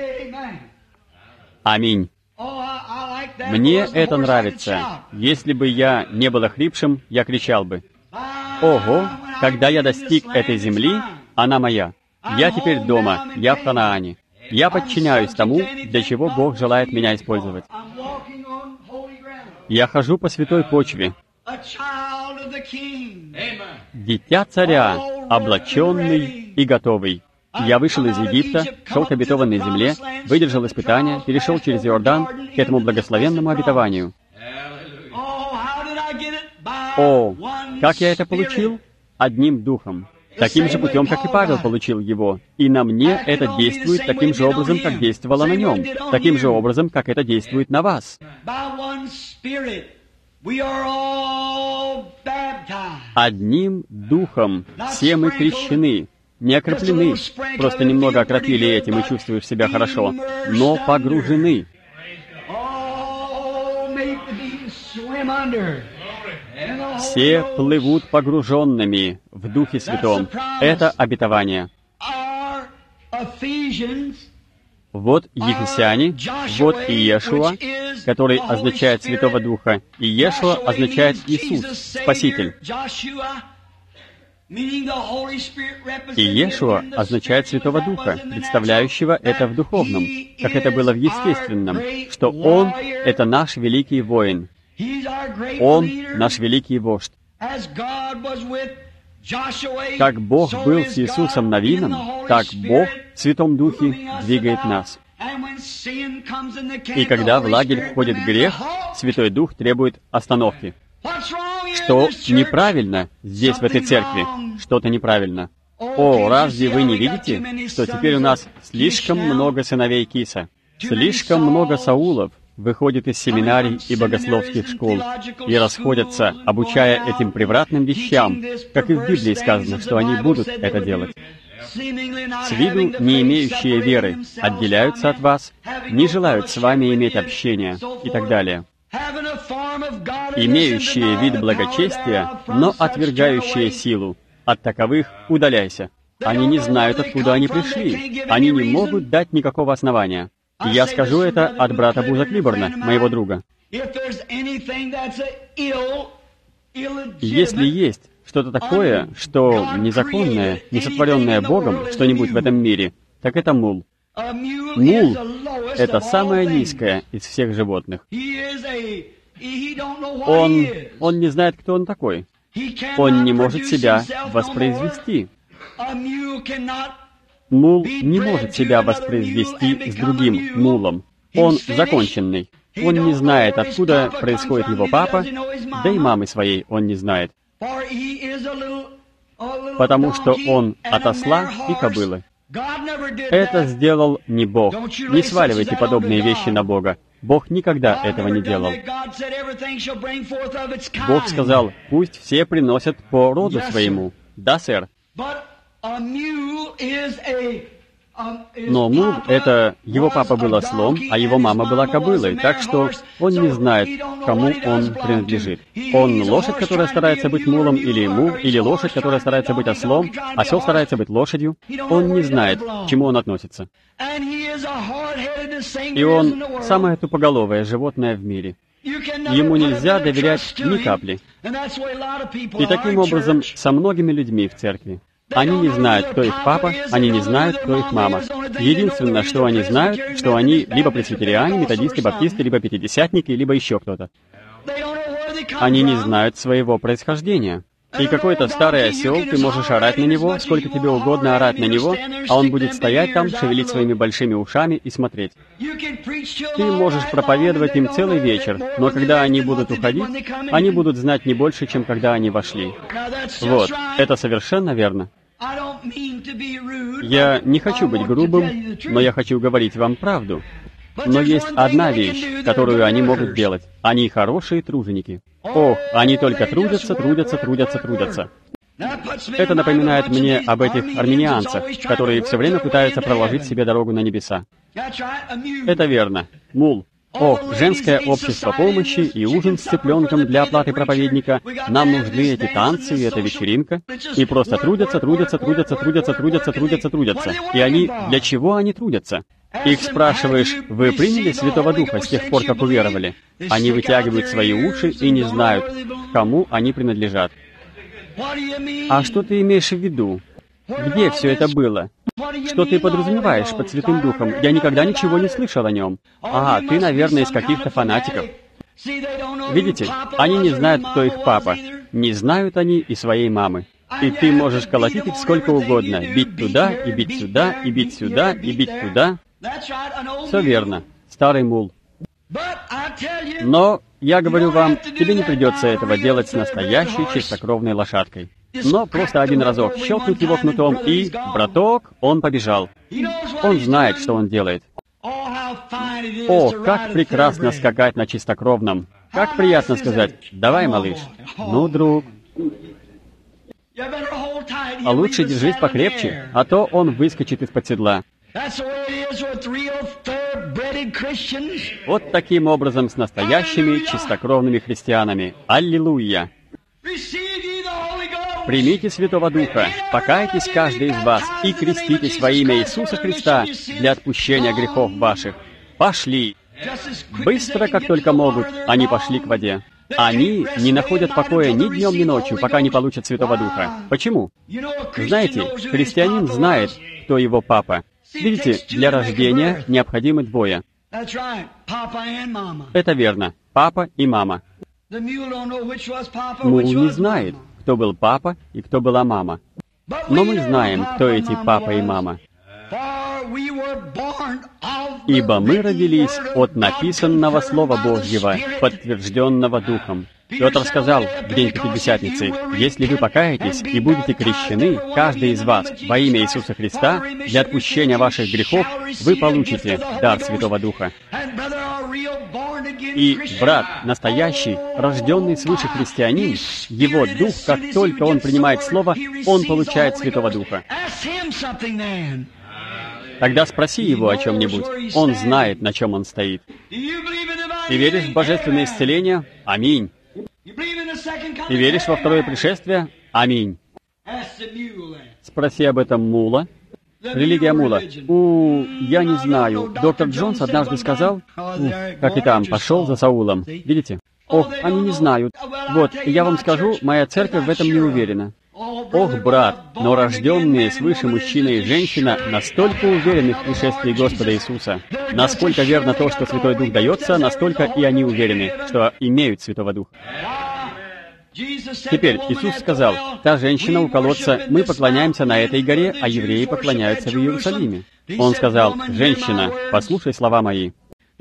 Аминь. Мне это нравится. Если бы я не был охрипшим, я кричал бы: «Ого! Когда я достиг этой земли, она моя. Я теперь дома, я в Ханаане». Я подчиняюсь тому, для чего Бог желает меня использовать. Я хожу по святой почве. Дитя царя, облаченный и готовый. Я вышел из Египта, шел к обетованной земле, выдержал испытания, перешел через Иордан к этому благословенному обетованию. О, как я это получил? Одним духом. Таким же путем, как и Павел получил его. И на мне это действует таким же образом, как действовало на нем. Таким же образом, как это действует на вас. Одним духом все мы крещены, не окроплены, просто немного окропили этим и чувствуешь себя хорошо, но погружены. Все плывут погруженными в Духе Святом. Это обетование. Вот Ефесяне, вот Иешуа, который означает Святого Духа. Иешуа означает Иисус, Спаситель. Иешуа означает Святого Духа, представляющего это в духовном, как это было в естественном, что Он — это наш великий воин. Он — наш великий вождь. Как Бог был с Иисусом Навином, так Бог в Святом Духе двигает нас. И когда в лагерь входит грех, Святой Дух требует остановки. Что неправильно здесь, в этой церкви? Что-то неправильно. О, разве вы не видите, что теперь у нас слишком много сыновей Киса, слишком много Саулов выходит из семинарий и богословских школ и расходятся, обучая этим превратным вещам, как и в Библии сказано, что они будут это делать. С виду не имеющие веры отделяются от вас, не желают с вами иметь общения и так далее. Имеющие вид благочестия, но отвергающие силу, от таковых удаляйся. Они не знают, откуда они пришли. Они не могут дать никакого основания. И я скажу это от брата Буза Клиборна, моего друга. Если есть что-то такое, что незаконное, несотворенное Богом, что-нибудь в этом мире, так это мул. Мул — это самое низкое из всех животных. Он не знает, кто он такой. Он не может себя воспроизвести. Мул не может себя воспроизвести с другим мулом. Он законченный. Он не знает, откуда происходит его папа, да и мамы своей он не знает. Потому что он от осла и кобылы. Это сделал не Бог. Не сваливайте подобные вещи на Бога. Бог никогда этого не делал. Бог сказал, пусть все приносят по роду своему. Да, сэр. Но мул — это его папа был ослом, а его мама была кобылой, так что он не знает, кому он принадлежит. Он лошадь, которая старается быть мулом, или мул, или лошадь, которая старается быть ослом, осел старается быть лошадью. Он не знает, к чему он относится. И он самое тупоголовое животное в мире. Ему нельзя доверять ни капли. И таким образом со многими людьми в церкви. Они не знают, кто их папа, они не знают, кто их мама. Единственное, что они знают, что они либо пресвитериане, методисты, баптисты, либо пятидесятники, либо еще кто-то. Они не знают своего происхождения. И какой-то старый осел, ты можешь орать на него, сколько тебе угодно орать на него, а он будет стоять там, шевелить своими большими ушами и смотреть. Ты можешь проповедовать им целый вечер, но когда они будут уходить, они будут знать не больше, чем когда они вошли. Вот, это совершенно верно. Я не хочу быть грубым, но я хочу говорить вам правду. Но есть одна вещь, которую они могут делать. Они хорошие труженики. Ох, они только трудятся, трудятся, трудятся, трудятся. Это напоминает мне об этих арминианцах, которые все время пытаются проложить себе дорогу на небеса. Это верно. Мул. Ох, женское общество помощи и ужин с цыпленком для оплаты проповедника. Нам нужны эти танцы и эта вечеринка. И просто трудятся, трудятся, трудятся, трудятся, трудятся, трудятся, трудятся. И они... Для чего они трудятся? Их спрашиваешь, вы приняли Святого Духа с тех пор, как уверовали? Они вытягивают свои уши и не знают, кому они принадлежат. А что ты имеешь в виду? Где все это было? Что ты подразумеваешь под Святым Духом? Я никогда ничего не слышал о нем. Ага, ты, наверное, из каких-то фанатиков. Видите, они не знают, кто их папа. Не знают они и своей мамы. И ты можешь колотить их сколько угодно. Бить туда, и бить сюда, и бить сюда, и бить туда. Все верно. Старый мул. Но, я говорю вам, тебе не придется этого делать с настоящей чистокровной лошадкой. Но просто один разок щелкнуть его кнутом, и, браток, он побежал. Он знает, что он делает. О, как прекрасно скакать на чистокровном. Как приятно сказать: «Давай, малыш». Ну, друг. А лучше держись покрепче, а то он выскочит из-под седла. Вот таким образом с настоящими чистокровными христианами. Аллилуйя! Примите Святого Духа, покайтесь каждый из вас и креститесь во имя Иисуса Христа для отпущения грехов ваших. Пошли! Быстро, как только могут, они пошли к воде. Они не находят покоя ни днем, ни ночью, пока не получат Святого Духа. Почему? Знаете, христианин знает, кто его папа. Видите, для рождения необходимы двое. Это верно. Папа и мама. Мул не знает, кто был папа и кто была мама. Но мы знаем, кто эти папа и мама. Ибо мы родились от написанного Слова Божьего, подтвержденного Духом. Петр сказал в день Пятидесятницы: «Если вы покаетесь и будете крещены, каждый из вас, во имя Иисуса Христа, для отпущения ваших грехов, вы получите дар Святого Духа». И брат, настоящий, рожденный свыше христианин, его дух, как только он принимает Слово, он получает Святого Духа. Тогда спроси его о чем-нибудь. Он знает, на чем он стоит. Ты веришь в божественное исцеление? Аминь. Ты веришь во второе пришествие? Аминь. Спроси об этом мула. Религия мула. Я не знаю. Доктор Джонс однажды сказал, как и там, пошел за Саулом. Видите? Ох, они не знают. Вот, я вам скажу, моя церковь в этом не уверена. Ох, брат, но рожденные свыше мужчина и женщина настолько уверены в пришествии Господа Иисуса. Насколько верно то, что Святой Дух дается, настолько и они уверены, что имеют Святого Духа. Теперь Иисус сказал: «Та женщина у колодца, мы поклоняемся на этой горе, а евреи поклоняются в Иерусалиме». Он сказал: «Женщина, послушай слова мои.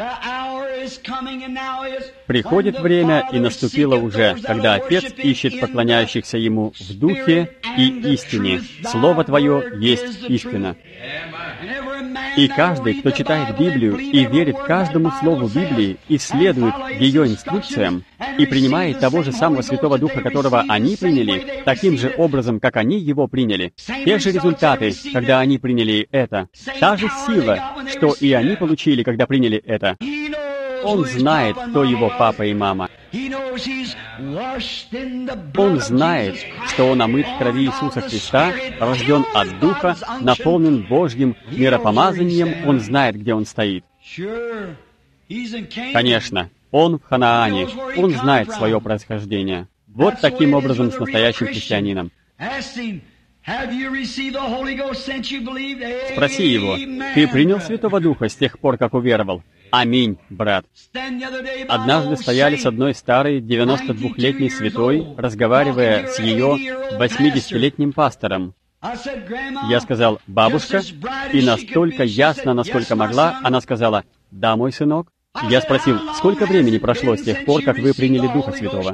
Приходит время, и наступило уже, когда Отец ищет поклоняющихся Ему в Духе и истине. Слово Твое есть истина». И каждый, кто читает Библию и верит каждому слову Библии, и следует ее инструкциям, и принимает того же самого Святого Духа, которого они приняли, таким же образом, как они его приняли, те же результаты, когда они приняли это, та же сила, что и они получили, когда приняли это. Он знает, кто его папа и мама. Он знает, что он омыт в крови Иисуса Христа, рожден от Духа, наполнен Божьим миропомазанием, он знает, где он стоит. Конечно, он в Ханаане, он знает свое происхождение. Вот таким образом с настоящим христианином. Спроси его: «Ты принял Святого Духа с тех пор, как уверовал?» Аминь, брат. Однажды стояли с одной старой 92-летней святой, разговаривая с ее 80-летним пастором. Я сказал: «Бабушка», и настолько ясно, насколько могла, она сказала: «Да, мой сынок». Я спросил: «Сколько времени прошло с тех пор, как вы приняли Духа Святого?»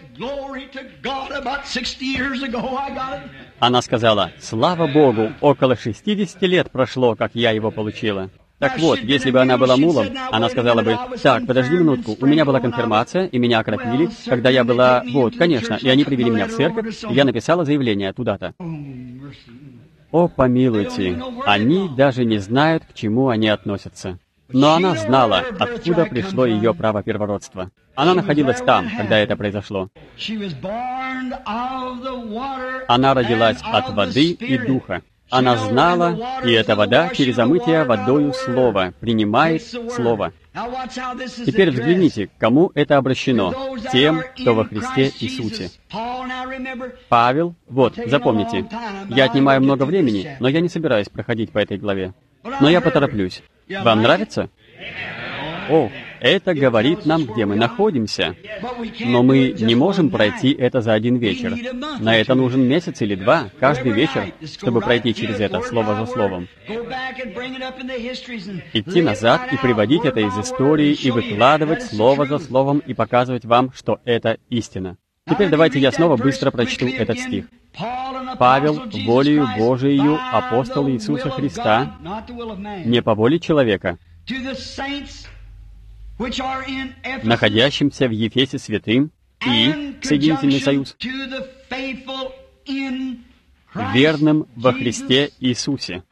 Она сказала: «Слава Богу, около 60 лет прошло, как я его получила». Так вот, если бы она была мулом, она сказала бы: «Так, подожди минутку, у меня была конфирмация, и меня окропили, когда я была... Вот, конечно, и они привели меня в церковь, и я написала заявление туда-то». О, помилуйте, они даже не знают, к чему они относятся. Но она знала, откуда пришло ее право первородства. Она находилась там, когда это произошло. Она родилась от воды и духа. Она знала, и эта вода через омытие водою Слова принимает Слово. Теперь взгляните, кому это обращено. Тем, кто во Христе Иисусе. Павел, вот, запомните, я отнимаю много времени, но я не собираюсь проходить по этой главе. Но я потороплюсь. Вам нравится? О, это говорит нам, где мы находимся. Но мы не можем пройти это за один вечер. На это нужен месяц или два, каждый вечер, чтобы пройти через это, слово за словом. Идти назад и приводить это из истории, и выкладывать слово за словом, и показывать вам, что это истина. Теперь давайте я снова быстро прочту этот стих. Павел, волею Божией, апостол Иисуса Христа, не по воле человека, находящимся в Ефесе святым и, соединительный союз, верным во Христе Иисусе.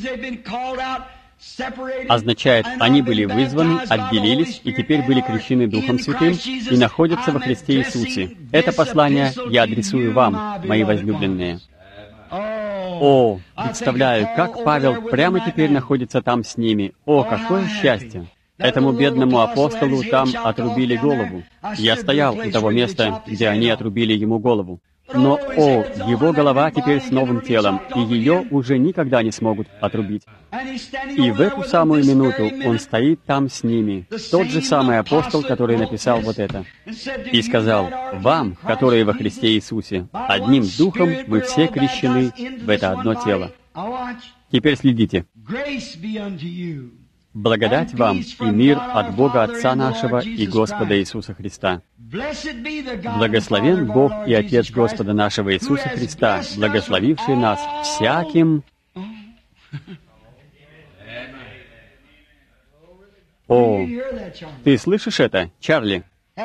Означает, они были вызваны, отделились и теперь были крещены Духом Святым и находятся во Христе Иисусе. Это послание я адресую вам, мои возлюбленные. О, представляю, как Павел прямо теперь находится там с ними. О, какое счастье! Этому бедному апостолу там отрубили голову. Я стоял у того места, где они отрубили ему голову. Но, о, его голова теперь с новым телом, и ее уже никогда не смогут отрубить. И в эту самую минуту он стоит там с ними, тот же самый апостол, который написал вот это, и сказал: «Вам, которые во Христе Иисусе, одним духом мы все крещены в это одно тело». Теперь следите. Благодать вам и мир от Бога Отца нашего и Господа Иисуса Христа. Благословен Бог и Отец Господа нашего Иисуса Христа, благословивший нас всяким... О, ты слышишь это, Чарли?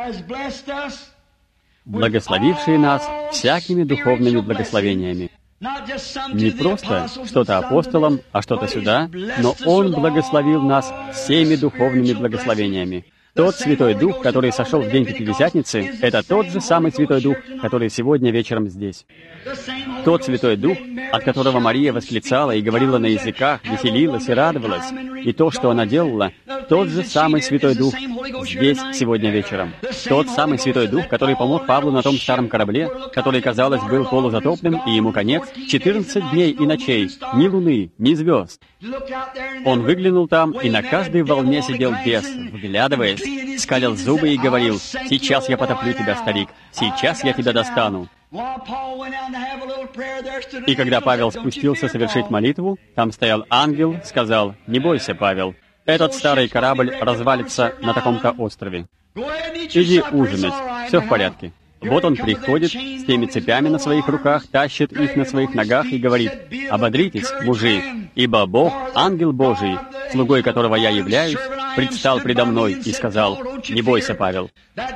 Благословивший нас всякими духовными благословениями. Не просто что-то апостолам, а что-то сюда, но Он благословил нас всеми духовными благословениями. Тот Святой Дух, который сошел в день Пятидесятницы, это тот же самый Святой Дух, который сегодня вечером здесь. Тот Святой Дух, от которого Мария восклицала и говорила на языках, веселилась и радовалась, и то, что она делала, тот же самый Святой Дух здесь сегодня вечером. Тот самый Святой Дух, который помог Павлу на том старом корабле, который, казалось, был полузатоплен, и ему конец, 14 дней и ночей, ни луны, ни звезд. Он выглянул там, и на каждой волне сидел бес, вглядываясь, скалил зубы и говорил: «Сейчас я потоплю тебя, старик, сейчас я тебя достану». И когда Павел спустился совершить молитву, там стоял ангел, сказал: «Не бойся, Павел, этот старый корабль развалится на таком-то острове. Иди ужинать, все в порядке». Вот он приходит с теми цепями на своих руках, тащит их на своих ногах и говорит: «Ободритесь, мужи, ибо Бог, ангел Божий, слугой которого я являюсь, предстал предо мной и сказал: не бойся, Павел».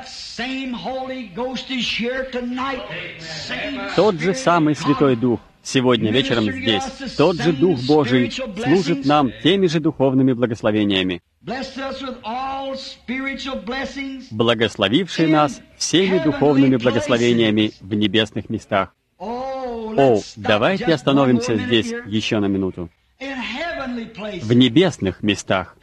Тот же самый Святой Дух сегодня вечером здесь, тот же Дух Божий служит нам теми же духовными благословениями, благословивший нас всеми духовными благословениями в небесных местах. О, давайте остановимся здесь еще на минуту. В небесных местах.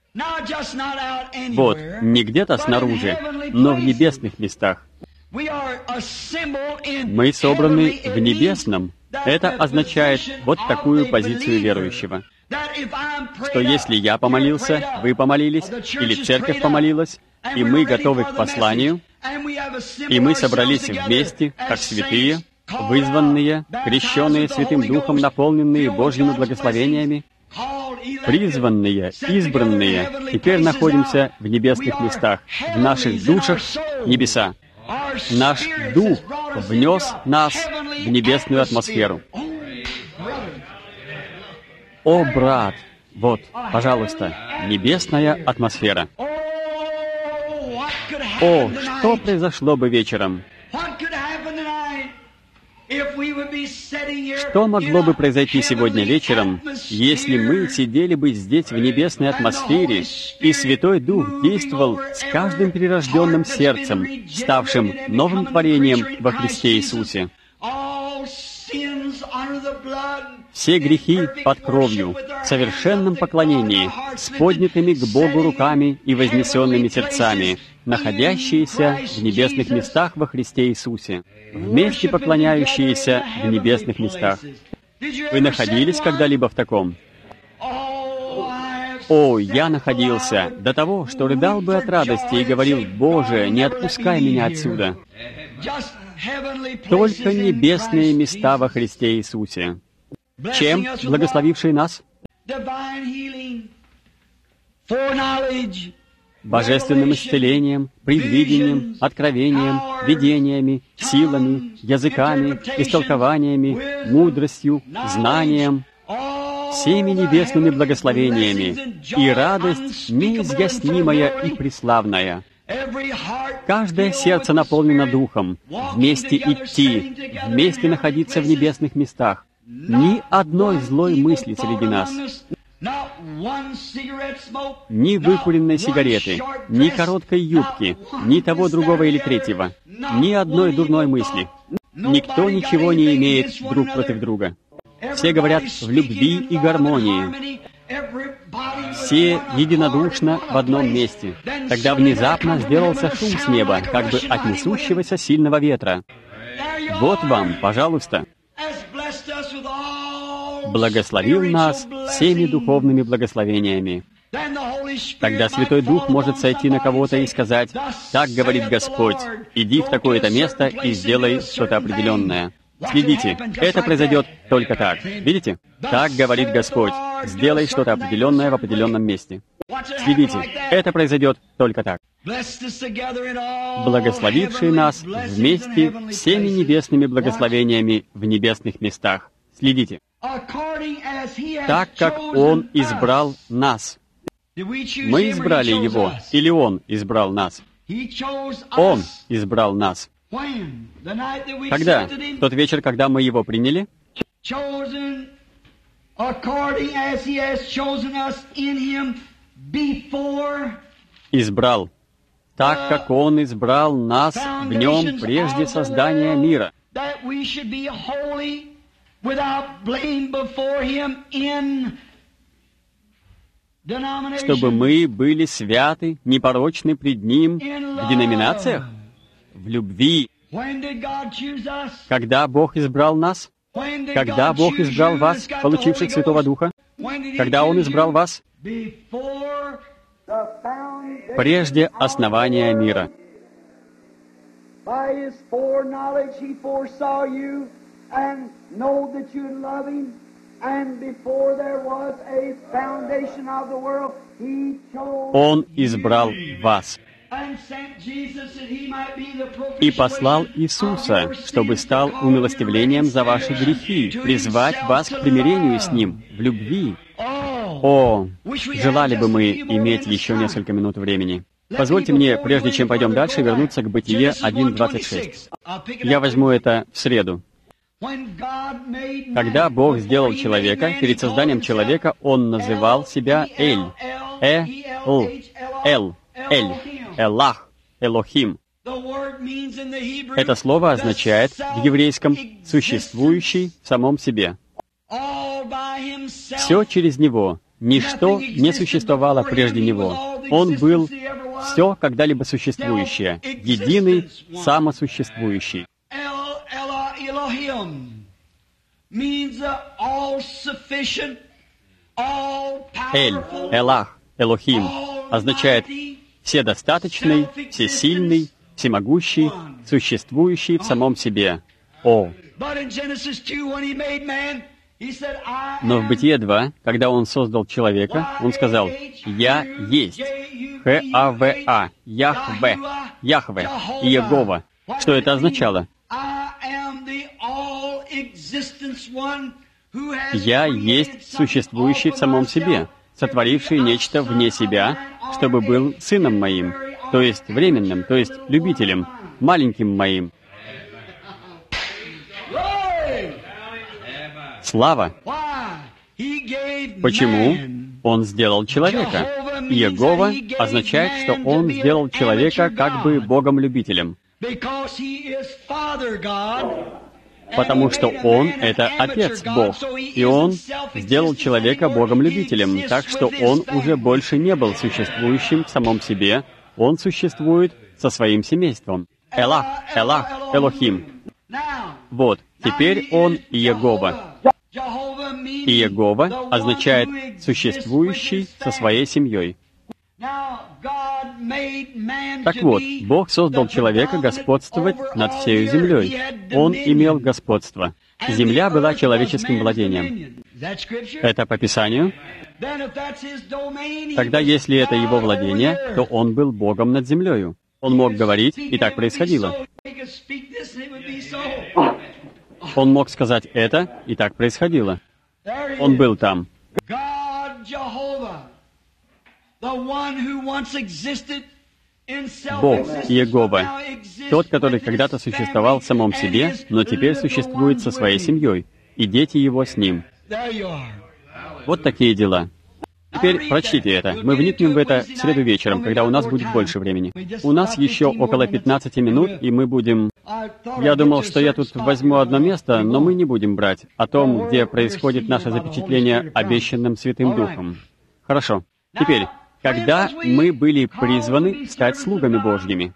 Вот, не где-то снаружи, но в небесных местах. Мы собраны в небесном. Это означает вот такую позицию верующего, что если я помолился, вы помолились, или церковь помолилась, и мы готовы к посланию, и мы собрались вместе, как святые, вызванные, крещенные Святым Духом, наполненные Божьими благословениями, призванные, избранные, теперь находимся в небесных местах, в наших душах небеса. Наш Дух внес нас в небесную атмосферу. О, брат, вот, пожалуйста, небесная атмосфера. О, что произошло бы вечером? Что могло бы произойти сегодня вечером, если мы сидели бы здесь в небесной атмосфере, и Святой Дух действовал с каждым перерожденным сердцем, ставшим новым творением во Христе Иисусе? все грехи под кровью, в совершенном поклонении, с поднятыми к Богу руками и вознесенными сердцами, находящиеся в небесных местах во Христе Иисусе, вместе поклоняющиеся в небесных местах. Вы находились когда-либо в таком? О, я находился до того, что рыдал бы от радости и говорил: «Боже, не отпускай меня отсюда». Только небесные места во Христе Иисусе. Чем благословивший нас? Божественным исцелением, предвидением, откровением, видениями, силами, языками, истолкованиями, мудростью, знанием, всеми небесными благословениями, и радость неизъяснимая и преславная. Каждое сердце наполнено Духом, вместе идти, вместе находиться в небесных местах. Ни одной злой мысли среди нас. Ни выкуренной сигареты, ни короткой юбки, ни того, другого или третьего. Ни одной дурной мысли. Никто ничего не имеет друг против друга. Все говорят в любви и гармонии. Все единодушно в одном месте. Тогда внезапно сделался шум с неба, как бы от несущегося сильного ветра. Вот вам, пожалуйста. Благословил нас всеми духовными благословениями. Тогда Святой Дух может сойти на кого-то и сказать: «Так говорит Господь, иди в такое-то место и сделай что-то определенное». Следите, это произойдет только так. Видите? Так говорит Господь, сделай что-то определенное в определенном месте. Следите, это произойдет только так. Благословивший нас вместе всеми небесными благословениями в небесных местах. Следите. Так как Он избрал нас. Мы избрали Его, или Он избрал нас? Он избрал нас. Когда? В тот вечер, когда мы Его приняли? Избрал. Так как Он избрал нас в Нем прежде создания мира. Чтобы мы были святы, непорочны пред Ним в деноминациях, в любви. Когда Бог избрал нас? Когда Бог избрал вас, получивших Святого Духа? Когда Он избрал вас? Прежде основания мира. Он избрал вас и послал Иисуса, чтобы стал умилостивлением за ваши грехи, призвать вас к примирению с Ним в любви. О, желали бы мы иметь еще несколько минут времени. Позвольте мне, прежде чем пойдем дальше, вернуться к Бытие 1:26. Я возьму это в среду. Когда Бог сделал человека, перед созданием человека Он называл себя Эль, Эллах, Элохим. Это слово означает в еврейском «существующий в самом себе». Все через Него. Ничто не существовало прежде Него. Он был все когда-либо существующее, единый, самосуществующий. Эль, Элах, Элохим означает вседостаточный, всесильный, всемогущий, существующий в самом себе. О! Но в Бытие 2, когда Он создал человека, Он сказал: «Я есть». Х-А-В-А, Яхве, Яхве, Иегова. Что это означало? «Я есть существующий в самом себе, сотворивший нечто вне себя, чтобы был сыном моим, то есть временным, то есть любителем, маленьким моим». Слава! Почему Он сделал человека? Иегова означает, что Он сделал человека как бы Богом-любителем. потому что Он — это Отец Бог, и Он сделал человека Богом-любителем, так что Он уже больше не был существующим в самом себе, Он существует со своим семейством. Элах, Элах, Элохим. Вот, теперь Он Иегова. Иегова означает «существующий со своей семьей». Так вот, Бог создал человека господствовать над всею землей. Он имел господство. Земля была человеческим владением. Это по Писанию? Тогда, если это его владение, то он был Богом над землею. Он мог говорить, и так происходило. Он мог сказать это, и так происходило. Он был там. Бог, Иегова, тот, который когда-то существовал в самом себе, но теперь существует со своей семьей, и дети его с ним. Вот такие дела. Теперь прочтите это. Мы вникнем в это в среду вечером, когда у нас будет больше времени. У нас еще около 15 минут, и мы будем... Я думал, что я тут возьму одно место, но мы не будем брать о том, где происходит наше запечатление обещанным Святым Духом. Хорошо. Теперь, когда мы были призваны стать слугами Божьими?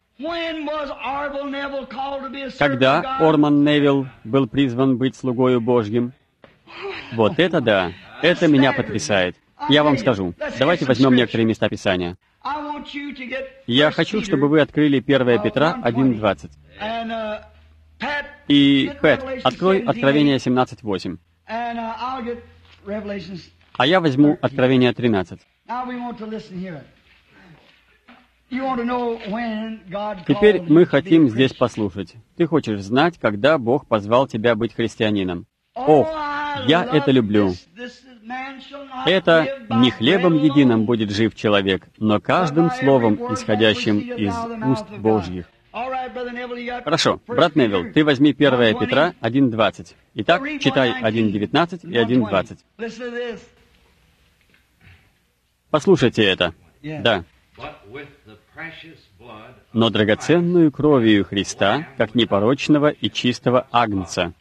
Когда Орман Невилл был призван быть слугою Божьим? Вот это да, это меня потрясает. Я вам скажу. Давайте возьмем некоторые места Писания. Я хочу, чтобы вы открыли 1 Петра 1:20. И, Пэт, открой Откровение 17:8. А я возьму Откровение 13. Теперь мы хотим здесь послушать. Ты хочешь знать, когда Бог позвал тебя быть христианином? Ох, я это люблю. Это не хлебом единым будет жив человек, но каждым словом, исходящим из уст Божьих. Хорошо, брат Невилл, ты возьми 1 Петра 1:20. Итак, читай 1:19 и 1:20. Послушайте это. Да. Но драгоценную кровью Христа, как непорочного и чистого агнца,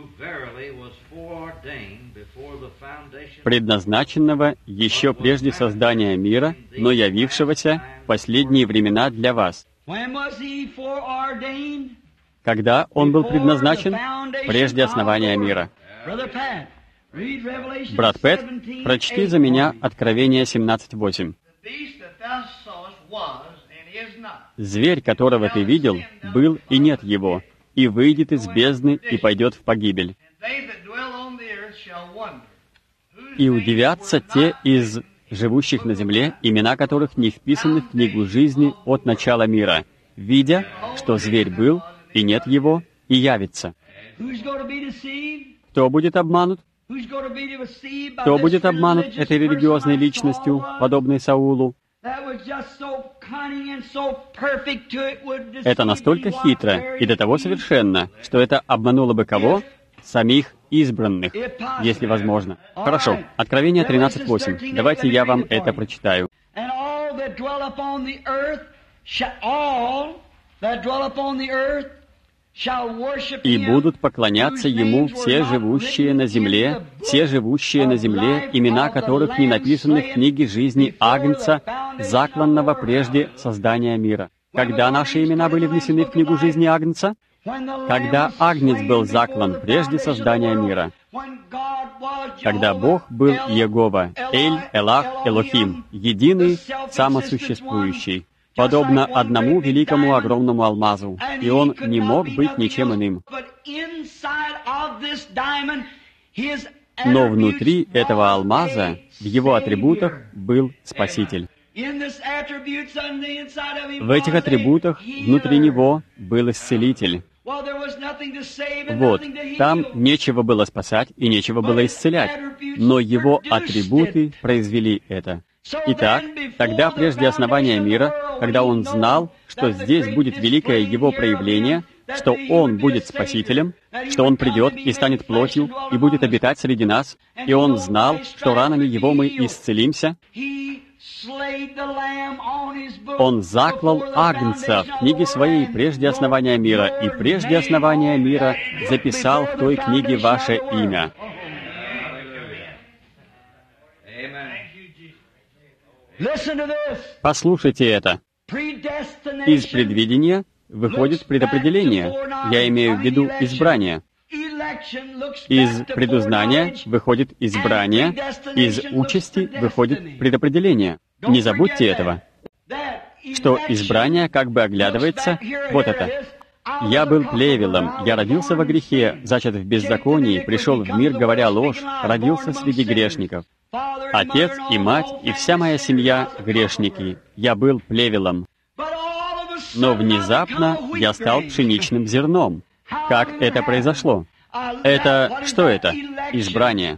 предназначенного еще прежде создания мира, но явившегося в последние времена для вас. Когда он был предназначен? Прежде основания мира. Брат Пэт, прочти за меня Откровение 17:8. «Зверь, которого ты видел, был и нет его, и выйдет из бездны и пойдет в погибель. И удивятся те из живущих на земле, имена которых не вписаны в книгу жизни от начала мира, видя, что зверь был, и нет его, и явится». Кто будет обманут? Кто будет обманут этой религиозной личностью, подобной Саулу? Это настолько хитро и до того совершенно, что это обмануло бы кого? Самих избранных, если возможно. Хорошо, Откровение 13:8. Давайте я вам это прочитаю. «И будут поклоняться Ему все живущие на земле, имена которых не написаны в книге жизни Агнца, закланного прежде создания мира». Когда наши имена были внесены в книгу жизни Агнца? Когда Агнец был заклан прежде создания мира. Когда Бог был Иегова, Эль, Элах, Элохим, единый, самосуществующий, подобно одному великому огромному алмазу, и он не мог быть ничем иным. Но внутри этого алмаза, в его атрибутах, был Спаситель. В этих атрибутах внутри него был Исцелитель. Вот, там нечего было спасать и нечего было исцелять, но его атрибуты произвели это. Итак, тогда прежде основания мира, когда он знал, что здесь будет великое его проявление, что он будет Спасителем, что он придет и станет плотью и будет обитать среди нас, и он знал, что ранами его мы исцелимся, Он заклал Агнца в книге своей прежде основания мира, и прежде основания мира записал в той книге ваше имя. Послушайте это. Из предвидения выходит предопределение. Я имею в виду избрание. Из предузнания выходит избрание. Из участи выходит предопределение. Не забудьте этого, что избрание как бы оглядывается. Вот это. «Я был плевелом, я родился во грехе, зачат в беззаконии, пришел в мир, говоря ложь, родился среди грешников. Отец и мать и вся моя семья — грешники. Я был плевелом. Но внезапно я стал пшеничным зерном». Как это произошло? Что это? Избрание.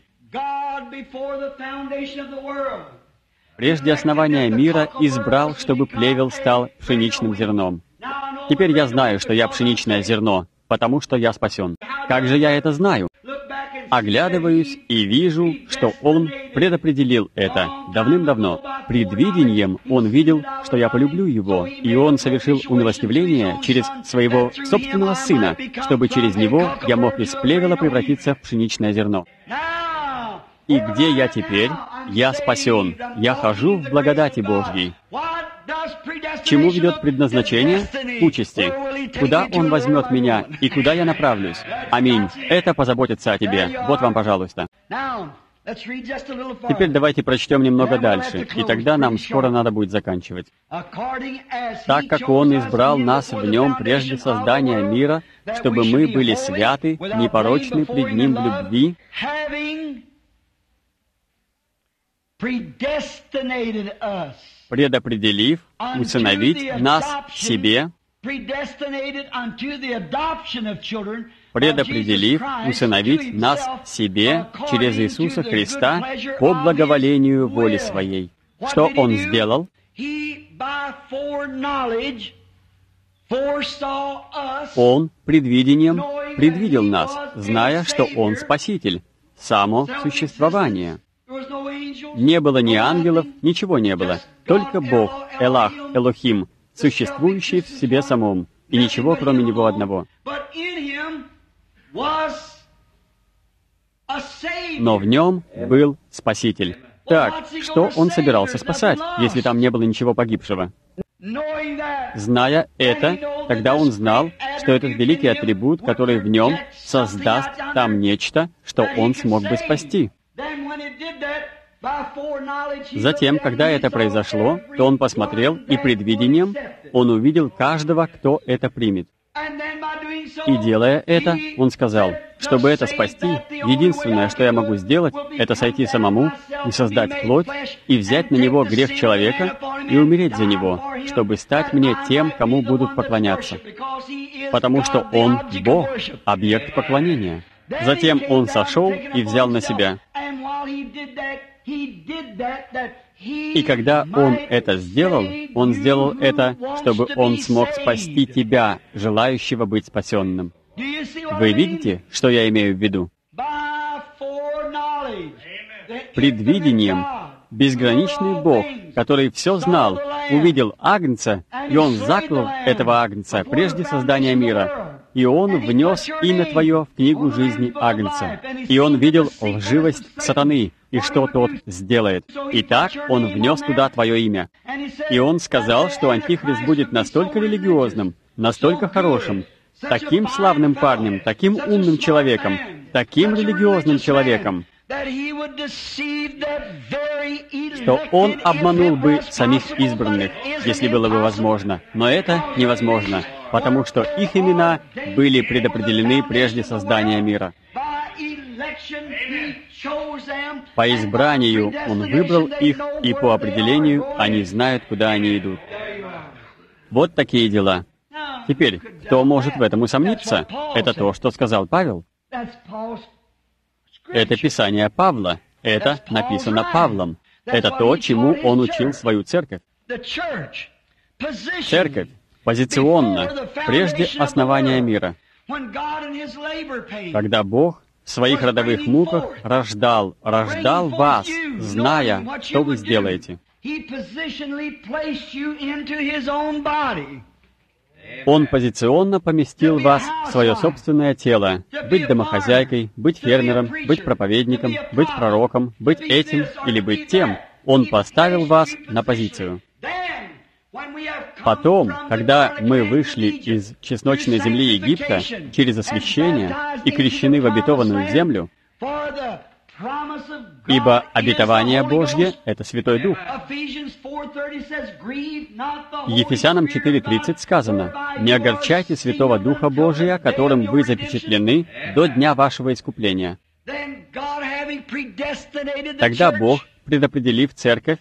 Прежде основания мира избрал, чтобы плевел стал пшеничным зерном. Теперь я знаю, что я пшеничное зерно, потому что я спасен. Как же я это знаю? Оглядываюсь и вижу, что Он предопределил это давным-давно. Предвидением Он видел, что я полюблю Его, и Он совершил умилостивление через Своего собственного Сына, чтобы через Него я мог из плевела превратиться в пшеничное зерно. И где я теперь? Я спасен. Я хожу в благодати Божьей. К чему ведет предназначение? К участи. Куда Он возьмет меня и куда я направлюсь? Аминь. Это позаботится о тебе. Вот вам, пожалуйста. Теперь давайте прочтем немного дальше, и тогда нам скоро надо будет заканчивать. «Так как Он избрал нас в Нем прежде создания мира, чтобы мы были святы, непорочны пред Ним в любви, предопределив усыновить нас себе, предопределив усыновить нас себе через Иисуса Христа по благоволению воли Своей». Что Он сделал? Он предвидением предвидел нас, зная, что Он Спаситель, само существование. Не было ни ангелов, ничего не было. Только Бог, Элах, Элохим, существующий в себе самом, и ничего, кроме Него одного. Но в Нем был Спаситель. Так, что Он собирался спасать, если там не было ничего погибшего? Зная это, тогда Он знал, что этот великий атрибут, который в Нем, создаст там нечто, что Он смог бы спасти. Затем, когда это произошло, то Он посмотрел, и предвидением Он увидел каждого, кто это примет. И делая это, Он сказал, чтобы это спасти, единственное, что я могу сделать, это сойти самому и создать плоть, и взять на него грех человека, и умереть за него, чтобы стать мне тем, кому будут поклоняться. Потому что Он Бог, объект поклонения. Затем Он сошел и взял на себя. И когда Он это сделал, Он сделал это, чтобы Он смог спасти тебя, желающего быть спасенным. Вы видите, что я имею в виду? Предвидением безграничный Бог, который все знал, увидел Агнца, и Он заклял этого Агнца прежде создания мира. И Он внес имя твое в книгу жизни Агнца. И Он видел лживость сатаны, и что тот сделает. Итак, Он внес туда твое имя. И Он сказал, что Антихрист будет настолько религиозным, настолько хорошим, таким славным парнем, таким умным человеком, таким религиозным человеком, что он обманул бы самих избранных, если было бы возможно. Но это невозможно, потому что их имена были предопределены прежде создания мира. По избранию Он выбрал их, и по определению они знают, куда они идут. Вот такие дела. Теперь, кто может в этом усомниться? Это то, что сказал Павел. Это Писание Павла. Это написано Павлом. Это то, чему он учил свою церковь. Церковь позиционно, прежде основания мира. Когда Бог в своих родовых муках рождал вас, зная, что вы сделаете. He positionally placed you into His own body. Он позиционно поместил вас в свое собственное тело. Быть домохозяйкой, быть фермером, быть проповедником, быть пророком, быть этим или быть тем. Он поставил вас на позицию. Потом, когда мы вышли из чесночной земли Египта через освящение и крещены в обетованную землю, ибо обетование Божье — это Святой Дух. Ефесянам 4:30 сказано: «Не огорчайте Святого Духа Божия, которым вы запечатлены до дня вашего искупления». Тогда Бог, предопределив церковь,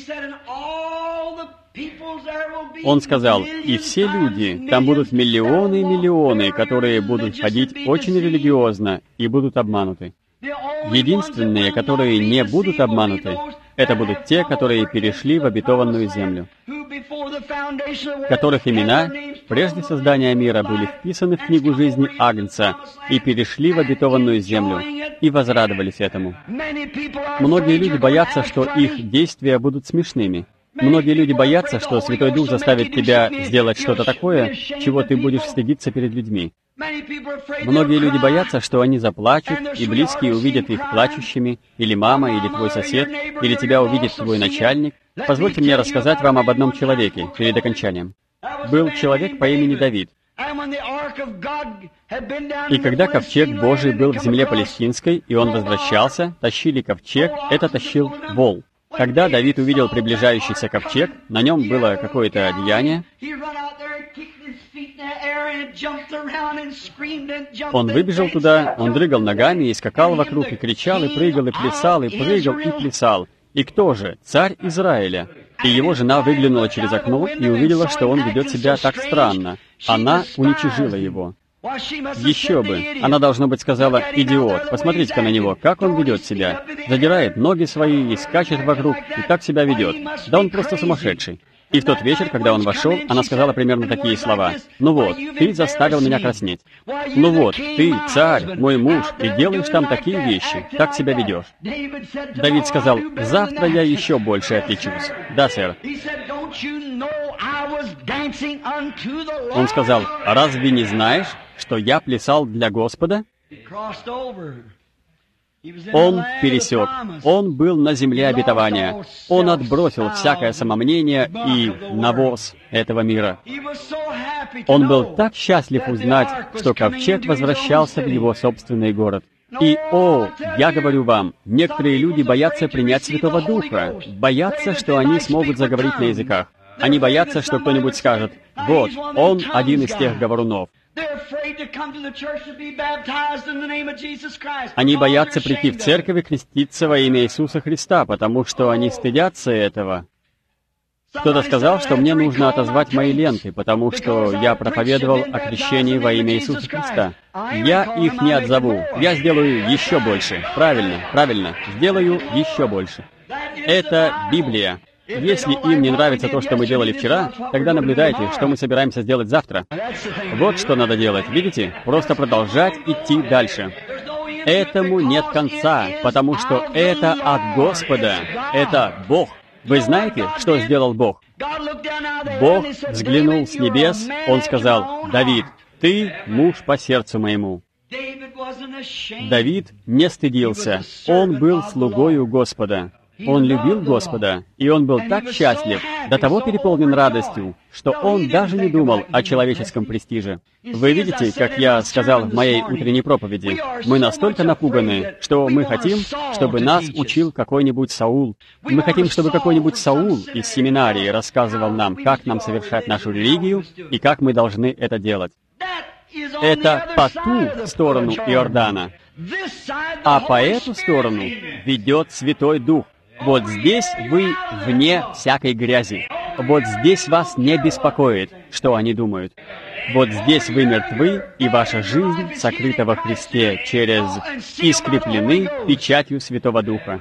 Он сказал: «И все люди, там будут миллионы и миллионы, которые будут ходить очень религиозно и будут обмануты». Единственные, которые не будут обмануты, это будут те, которые перешли в обетованную землю, которых имена прежде создания мира были вписаны в книгу жизни Агнца и перешли в обетованную землю и возрадовались этому. Многие люди боятся, что их действия будут смешными. Многие люди боятся, что Святой Дух заставит тебя сделать что-то такое, чего ты будешь стыдиться перед людьми. Многие люди боятся, что они заплачут, и близкие увидят их плачущими, или мама, или твой сосед, или тебя увидит твой начальник. Позвольте мне рассказать вам об одном человеке перед окончанием. Был человек по имени Давид. И когда ковчег Божий был в земле палестинской, и он возвращался, тащили ковчег, это тащил вол. Когда Давид увидел приближающийся ковчег, на нем было какое-то одеяние, он выбежал туда, он дрыгал ногами и скакал вокруг, и кричал, и прыгал, и плясал, и прыгал, и плясал. И кто же? Царь Израиля. И его жена выглянула через окно и увидела, что он ведет себя так странно. Она уничижила его. Еще бы! Она, должно быть, сказала: «Идиот, посмотрите-ка на него, как он ведет себя. Задирает ноги свои и скачет вокруг, и так себя ведет. Да он просто сумасшедший». И в тот вечер, когда он вошел, она сказала примерно такие слова: «Ну вот, ты заставил меня краснеть. Ну вот, ты, царь, мой муж, и делаешь там такие вещи, так себя ведешь». Давид сказал: «Завтра я еще больше отличусь». «Да, сэр». Он сказал: «А разве не знаешь, что я плясал для Господа?» Он пересек. Он был на земле обетования. Он отбросил всякое самомнение и навоз этого мира. Он был так счастлив узнать, что ковчег возвращался в его собственный город. И, я говорю вам, некоторые люди боятся принять Святого Духа, боятся, что они смогут заговорить на языках. Они боятся, что кто-нибудь скажет: «Вот, он один из тех говорунов». Они боятся прийти в церковь и креститься во имя Иисуса Христа, потому что они стыдятся этого. Кто-то сказал, что мне нужно отозвать мои ленты, потому что я проповедовал о крещении во имя Иисуса Христа. Я их не отзову, я сделаю еще больше. Правильно, сделаю еще больше. Это Библия. Если им не нравится то, что мы делали вчера, тогда наблюдайте, что мы собираемся сделать завтра. Вот что надо делать, видите? Просто продолжать идти дальше. Этому нет конца, потому что это от Господа. Это Бог. Вы знаете, что сделал Бог? Бог взглянул с небес, Он сказал: «Давид, ты муж по сердцу моему». Давид не стыдился. Он был слугою Господа. Он любил Господа, и он был так счастлив, до того переполнен радостью, что он даже не думал о человеческом престиже. Вы видите, как я сказал в моей утренней проповеди, мы настолько напуганы, что мы хотим, чтобы нас учил какой-нибудь Саул. Мы хотим, чтобы какой-нибудь Саул из семинарии рассказывал нам, как нам совершать нашу религию и как мы должны это делать. Это по ту сторону Иордана, а по эту сторону ведет Святой Дух. Вот здесь вы вне всякой грязи. Вот здесь вас не беспокоит, что они думают. Вот здесь вы мертвы, и ваша жизнь сокрыта во Христе и скреплены печатью Святого Духа.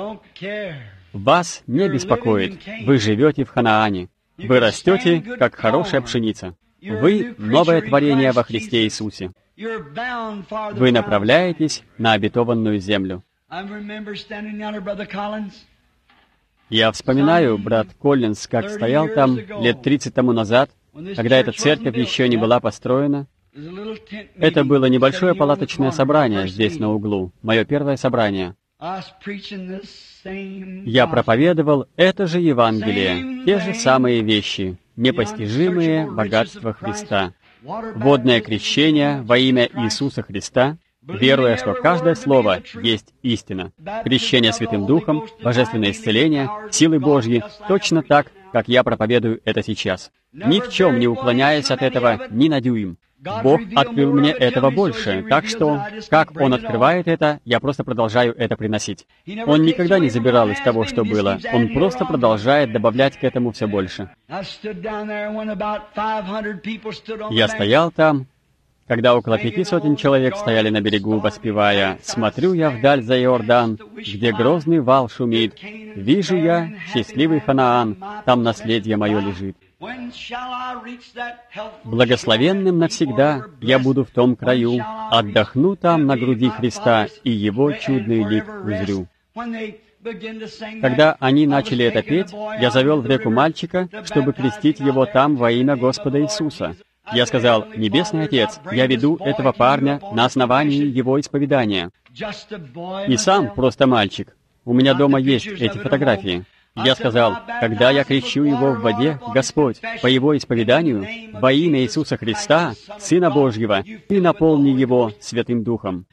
Вас не беспокоит. Вы живете в Ханаане. Вы растете, как хорошая пшеница. Вы — новое творение во Христе Иисусе. Вы направляетесь на обетованную землю. Я вспоминаю, брат Коллинз, как стоял там лет 30 тому назад, когда эта церковь еще не была построена. Это было небольшое палаточное собрание здесь на углу, мое первое собрание. Я проповедовал это же Евангелие, те же самые вещи, непостижимые богатства Христа. Водное крещение во имя Иисуса Христа, веруя, что каждое слово есть истина. Крещение Святым Духом, божественное исцеление, силы Божьи, точно так, как я проповедую это сейчас. Ни в чем не уклоняясь от этого ни на дюйм. Бог открыл мне этого больше, так что, как Он открывает это, я просто продолжаю это приносить. Он никогда не забирал из того, что было. Он просто продолжает добавлять к этому все больше. Я стоял там, когда около 500 человек стояли на берегу, воспевая «Смотрю я вдаль за Иордан, где грозный вал шумит. Вижу я счастливый Ханаан, там наследие мое лежит. Благословенным навсегда я буду в том краю, отдохну там на груди Христа, и Его чудный лик узрю». Когда они начали это петь, я завел в реку мальчика, чтобы крестить его там во имя Господа Иисуса. Я сказал: «Небесный Отец, я веду этого парня на основании его исповедания». И сам просто мальчик. У меня дома есть эти фотографии. Я сказал: «Когда я крещу его в воде, Господь, по его исповеданию, во имя Иисуса Христа, Сына Божьего, и наполни его Святым Духом».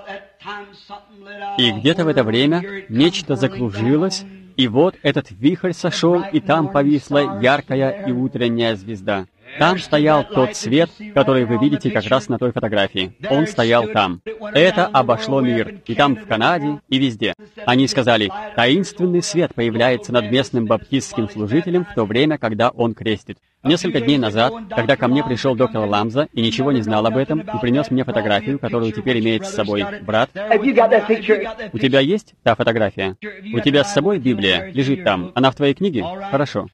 И где-то в это время нечто закружилось, и вот этот вихрь сошел, и там повисла яркая и утренняя звезда. Там стоял тот свет, который вы видите как раз на той фотографии. Он стоял там. Это обошло мир, и там в Канаде, и везде. Они сказали: «Таинственный свет появляется над местным баптистским служителем в то время, когда он крестит». Несколько дней назад, когда ко мне пришел доктор Ламза и ничего не знал об этом, и принес мне фотографию, которую теперь имеет с собой брат. У тебя есть та фотография? У тебя с собой Библия? Лежит там. Она в твоей книге? Хорошо.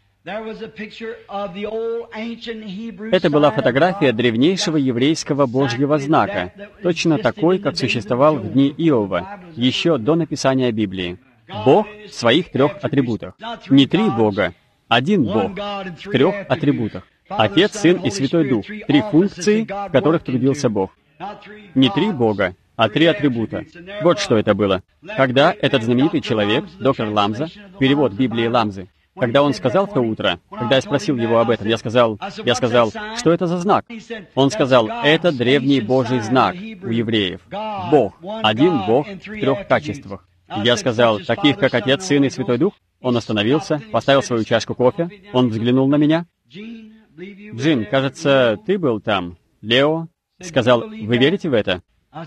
Это была фотография древнейшего еврейского Божьего знака, точно такой, как существовал в дни Иова, еще до написания Библии. Бог в своих 3 атрибутах. Не 3 Бога, один Бог в 3 атрибутах. Отец, Сын и Святой Дух. 3 функции, в которых трудился Бог. Не 3 Бога, а 3 атрибута. Вот что это было. Когда этот знаменитый человек, доктор Ламза, перевод Библии Ламзы, когда он сказал в то утро, когда я спросил его об этом, я сказал, что это за знак? Он сказал: это древний Божий знак у евреев. Бог. Один Бог в 3 качествах. Я сказал: таких, как Отец, Сын и Святой Дух? Он остановился, поставил свою чашку кофе, он взглянул на меня. «Джин, кажется, ты был там. Лео сказал: вы верите в это?»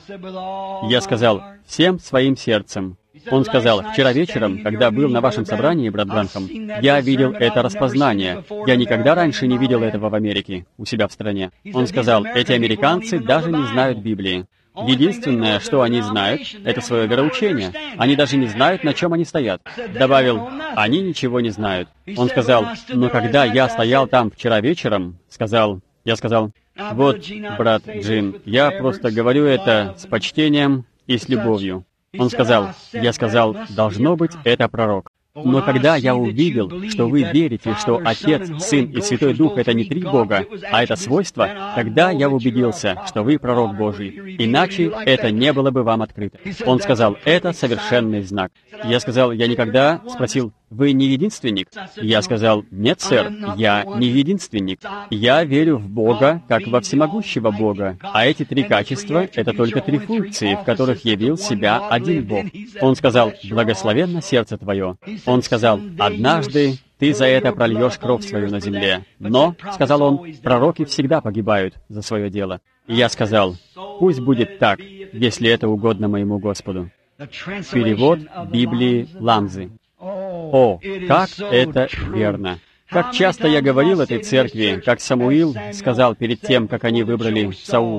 Я сказал: всем своим сердцем. Он сказал: вчера вечером, когда был на вашем собрании, брат Бранхам, я видел это распознание. Я никогда раньше не видел этого в Америке, у себя в стране. Он сказал: эти американцы даже не знают Библии. Единственное, что они знают, это свое вероучение. Они даже не знают, на чем они стоят. Добавил: они ничего не знают. Он сказал: но когда я стоял там вчера вечером, я сказал: вот, брат Джин, я просто говорю это с почтением и с любовью. Он сказал: я сказал, должно быть, это пророк. Но когда я увидел, что вы верите, что Отец, Сын и Святой Дух — это не 3 Бога, а это свойство, тогда я убедился, что вы пророк Божий. Иначе это не было бы вам открыто. Он сказал: это совершенный знак. Я сказал: я никогда... Спросил: вы не единственник? Я сказал: нет, сэр, я не единственник. Я верю в Бога, как во всемогущего Бога. А эти 3 качества — это только 3 функции, в которых явил себя один Бог. Он сказал: благословенно сердце твое. Он сказал: однажды ты за это прольешь кровь свою на земле. Но, сказал он, пророки всегда погибают за свое дело. И я сказал: пусть будет так, если это угодно моему Господу. Перевод Библии Ламзы. О, как это верно! Как часто я говорил этой церкви, как Самуил сказал перед тем, как они выбрали Саула: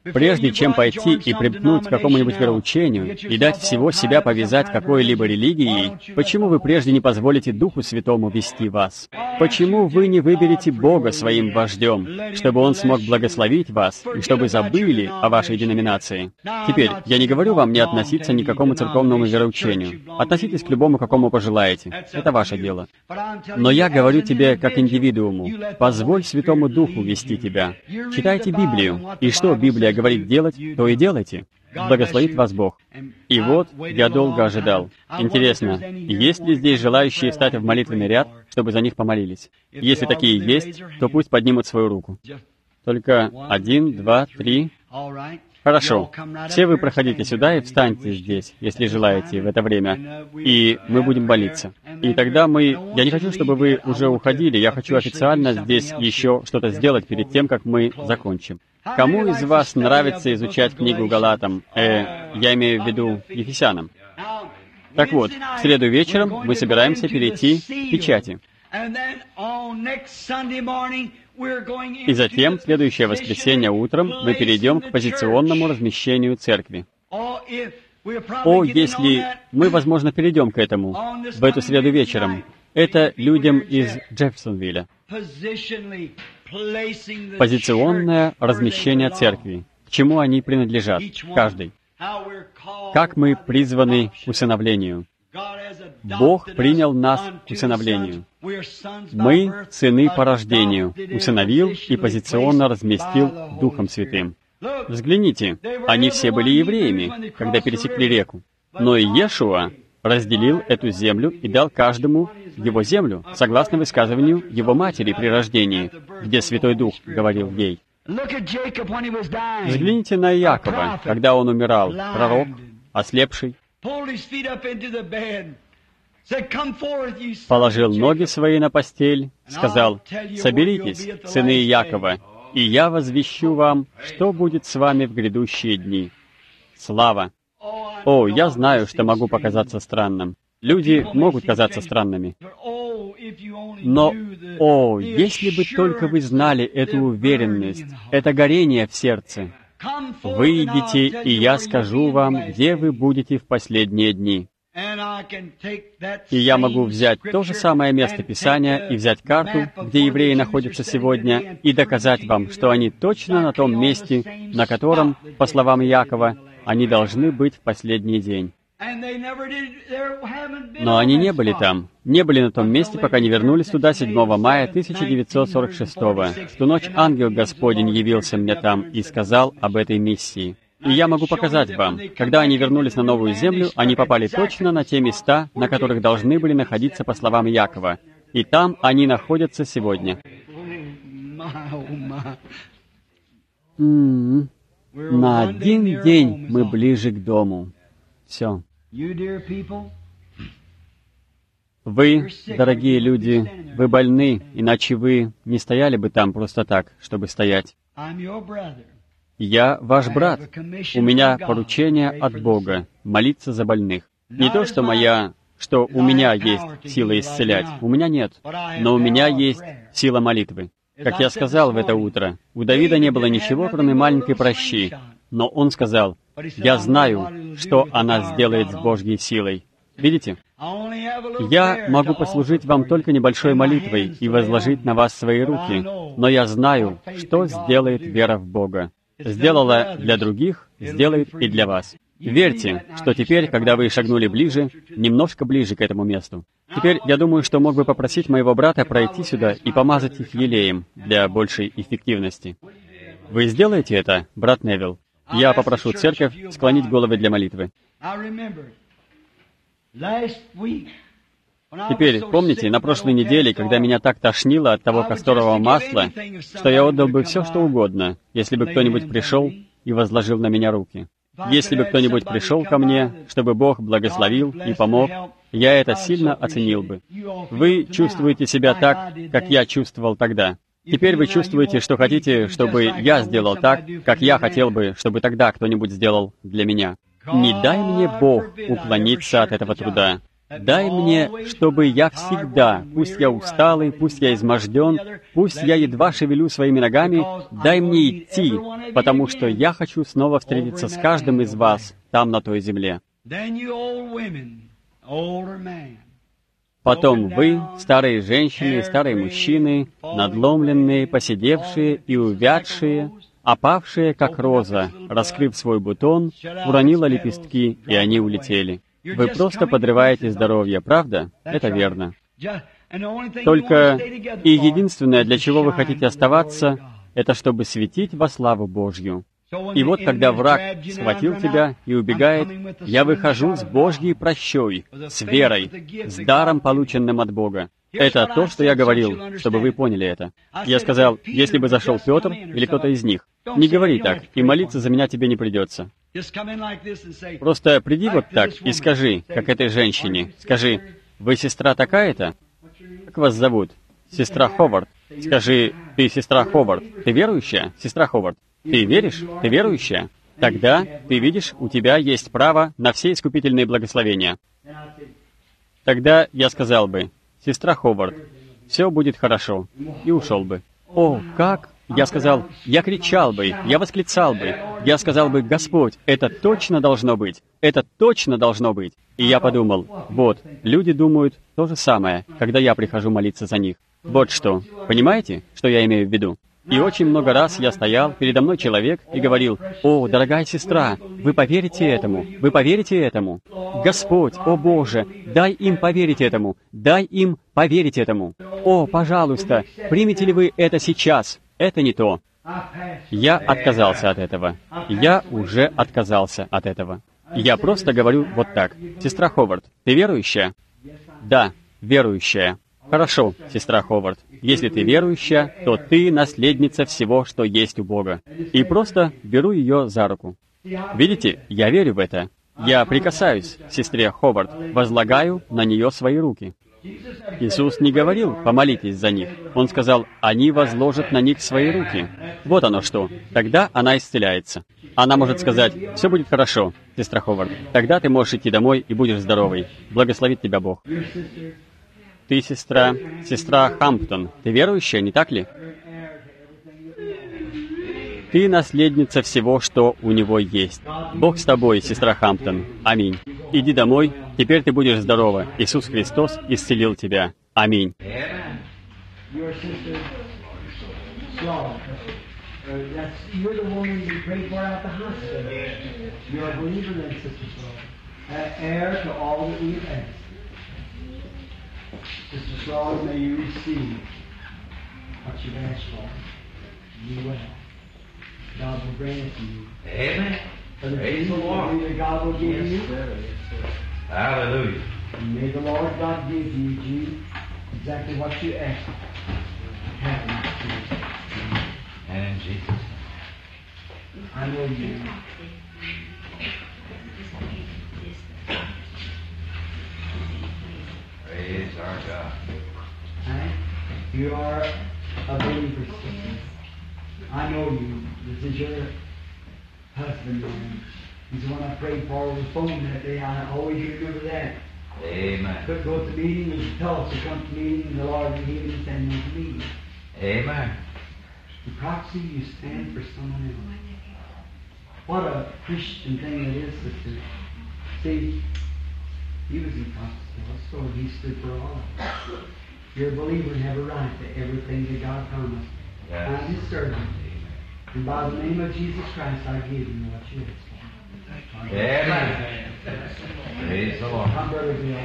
Прежде чем пойти и примкнуть к какому-нибудь вероучению и дать всего себя повязать какой-либо религией, почему вы прежде не позволите Духу Святому вести вас? Почему вы не выберете Бога своим вождем, чтобы Он смог благословить вас и чтобы забыли о вашей деноминации? Теперь, я не говорю вам не относиться ни к какому церковному вероучению. Относитесь к любому, какому пожелаете. Это ваше дело. Но я говорю тебе как индивидууму, позволь Святому Духу вести тебя. Читайте Библию, и что Библия говорит делать, то и делайте. Благословит вас Бог. И вот я долго ожидал. Интересно, есть ли здесь желающие встать в молитвенный ряд, чтобы за них помолились? Если такие есть, то пусть поднимут свою руку. Только 1, 2, 3. Хорошо. Все вы проходите сюда и встаньте здесь, если желаете, в это время. И мы будем молиться. И тогда Я не хочу, чтобы вы уже уходили, я хочу официально здесь еще что-то сделать перед тем, как мы закончим. Кому из вас нравится изучать книгу Галатам? Я имею в виду Ефесянам. Так вот, в среду вечером мы собираемся перейти к печати. И затем, в следующее воскресенье утром, мы перейдем к позиционному размещению церкви. Если мы, возможно, перейдем к этому в эту среду вечером. Это людям из Джефферсонвилля. Позиционное размещение церкви. К чему они принадлежат? Каждый. Как мы призваны к усыновлению. Бог принял нас к усыновлению. Мы сыны по рождению, усыновил и позиционно разместил Духом Святым. Взгляните, они все были евреями, когда пересекли реку. Но и Иешуа разделил эту землю и дал каждому его землю, согласно высказыванию его матери при рождении, где Святой Дух говорил ей. Взгляните на Иакова, когда он умирал, пророк, ослепший, положил ноги свои на постель, сказал: «Соберитесь, сыны Иакова, и я возвещу вам, что будет с вами в грядущие дни». Слава! О, я знаю, что могу показаться странным. Люди могут казаться странными. Но, если бы только вы знали эту уверенность, это горение в сердце. Выйдите, и я скажу вам, где вы будете в последние дни. И я могу взять то же самое место Писания и взять карту, где евреи находятся сегодня, и доказать вам, что они точно на том месте, на котором, по словам Иакова, они должны быть в последний день. Но они не были там, не были на том месте, пока не вернулись туда 7 мая 1946 года. В ту ночь ангел Господень явился мне там и сказал об этой миссии. И я могу показать вам, когда они вернулись на Новую Землю, они попали точно на те места, на которых должны были находиться по словам Иакова. И там они находятся сегодня. На один день мы ближе к дому. Все. Вы, дорогие люди, вы больны, иначе вы не стояли бы там просто так, чтобы стоять. Я ваш брат. У меня поручение от Бога — молиться за больных. Не то, что у меня есть сила исцелять. У меня нет. Но у меня есть сила молитвы. Как я сказал в это утро, у Давида не было ничего, кроме маленькой пращи. Но он сказал: «Я знаю, что она сделает с Божьей силой». Видите? Я могу послужить вам только небольшой молитвой и возложить на вас свои руки, но я знаю, что сделает вера в Бога. Сделала для других, сделает и для вас. Верьте, что теперь, когда вы шагнули ближе, немножко ближе к этому месту, теперь я думаю, что мог бы попросить моего брата пройти сюда и помазать их елеем для большей эффективности. Вы сделаете это, брат Невилл? Я попрошу церковь склонить головы для молитвы. Теперь, помните, на прошлой неделе, когда меня так тошнило от того касторового масла, что я отдал бы все, что угодно, если бы кто-нибудь пришел и возложил на меня руки. Если бы кто-нибудь пришел ко мне, чтобы Бог благословил и помог, я это сильно оценил бы. Вы чувствуете себя так, как я чувствовал тогда. Теперь вы чувствуете, что хотите, чтобы я сделал так, как я хотел бы, чтобы тогда кто-нибудь сделал для меня. Не дай мне Бог уклониться от этого труда. Дай мне, чтобы я всегда, пусть я усталый, пусть я изможден, пусть я едва шевелю своими ногами, дай мне идти, потому что я хочу снова встретиться с каждым из вас там, на той земле. Потом вы, старые женщины, старые мужчины, надломленные, поседевшие и увядшие, опавшие, как роза, раскрыв свой бутон, уронила лепестки, и они улетели. Вы просто подрываете здоровье, правда? Это верно. Только и единственное, для чего вы хотите оставаться, это чтобы светить во славу Божью. И вот, когда враг схватил тебя и убегает, я выхожу с Божьей прощой, с верой, с даром, полученным от Бога. Это то, что я говорил, чтобы вы поняли это. Я сказал, если бы зашел Петр или кто-то из них, не говори так, и молиться за меня тебе не придется. Просто приди вот так и скажи, как этой женщине, скажи, вы сестра такая-то? Как вас зовут? Сестра Ховард. Скажи, ты сестра Ховард. Ты верующая, сестра Ховард? Ты веришь? Ты верующая? Тогда, ты видишь, у тебя есть право на все искупительные благословения. Тогда я сказал бы, сестра Ховард, все будет хорошо, и ушел бы. О, как? Я сказал, я кричал бы, я восклицал бы, я сказал бы, Господь, это точно должно быть, это точно должно быть. И я подумал, вот, люди думают то же самое, когда я прихожу молиться за них. Вот что, понимаете, что я имею в виду? И очень много раз я стоял, передо мной человек, и говорил, «О, дорогая сестра, вы поверите этому, вы поверите этому? Господь, о Боже, дай им поверить этому, дай им поверить этому. О, пожалуйста, примете ли вы это сейчас? Это не то». Я отказался от этого. Я уже отказался от этого. Я просто говорю вот так. Сестра Ховард, ты верующая? Да, верующая. Хорошо, сестра Ховард. Если ты верующая, то ты наследница всего, что есть у Бога. И просто беру ее за руку. Видите, я верю в это. Я прикасаюсь к сестре Ховард, возлагаю на нее свои руки. Иисус не говорил «помолитесь за них». Он сказал «они возложат на них свои руки». Вот оно что. Тогда она исцеляется. Она может сказать «все будет хорошо, сестра Ховард». Тогда ты можешь идти домой и будешь здоровой. Благословит тебя Бог. Ты сестра Хамптон. Ты верующая, не так ли? Ты наследница всего, что у него есть. Бог с тобой, сестра Хамптон. Аминь. Иди домой, теперь ты будешь здорова. Иисус Христос исцелил тебя. Аминь. Sister Slaw, may you receive what you've asked for. You will. God will grant it to you. Amen. Praise the Lord. That God will give you. Hallelujah. And may the Lord God give you, Jean, exactly what you asked for. Happiness to you. And in Jesus' name. I know you. Praise our God. Right? You are a believer, sister. I know you. This is your husband, man. He's the one I prayed for over the phone that day. I always remember that. Amen. Couldn't go to the meeting, and tell us to come to the meeting, and the Lord would heal him and to the meeting. Amen. In proxy, you stand for someone else. What a Christian thing it is, sister. See, he was in proxy, so he stood for all of us. You're a believer and have a right to everything that God promised. Yes. I'm his servant. And by the name of Jesus Christ, I give you what you ask for. Amen. Praise the Lord. I'm Brother Bill.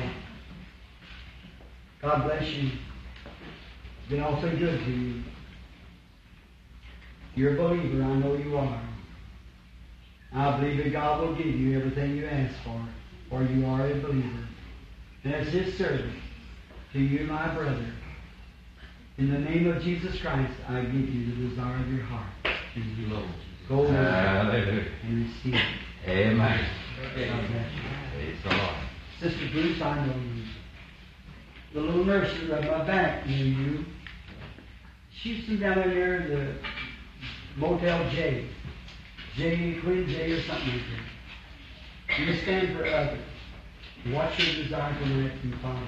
God bless you. It's been all so good to you. You're a believer, I know you are. I believe that God will give you everything you ask for you are a believer. And as his servant, to you, my brother, in the name of Jesus Christ, I give you the desire of your heart. Go over Hallelujah. and receive it. Amen. God bless you. Praise the Lord. Sister Bruce, I know you. The little nursery on my back knew you. She's from down there in the Motel J. Queen J or something like that. You stand for others. What's your desire tonight from the Father?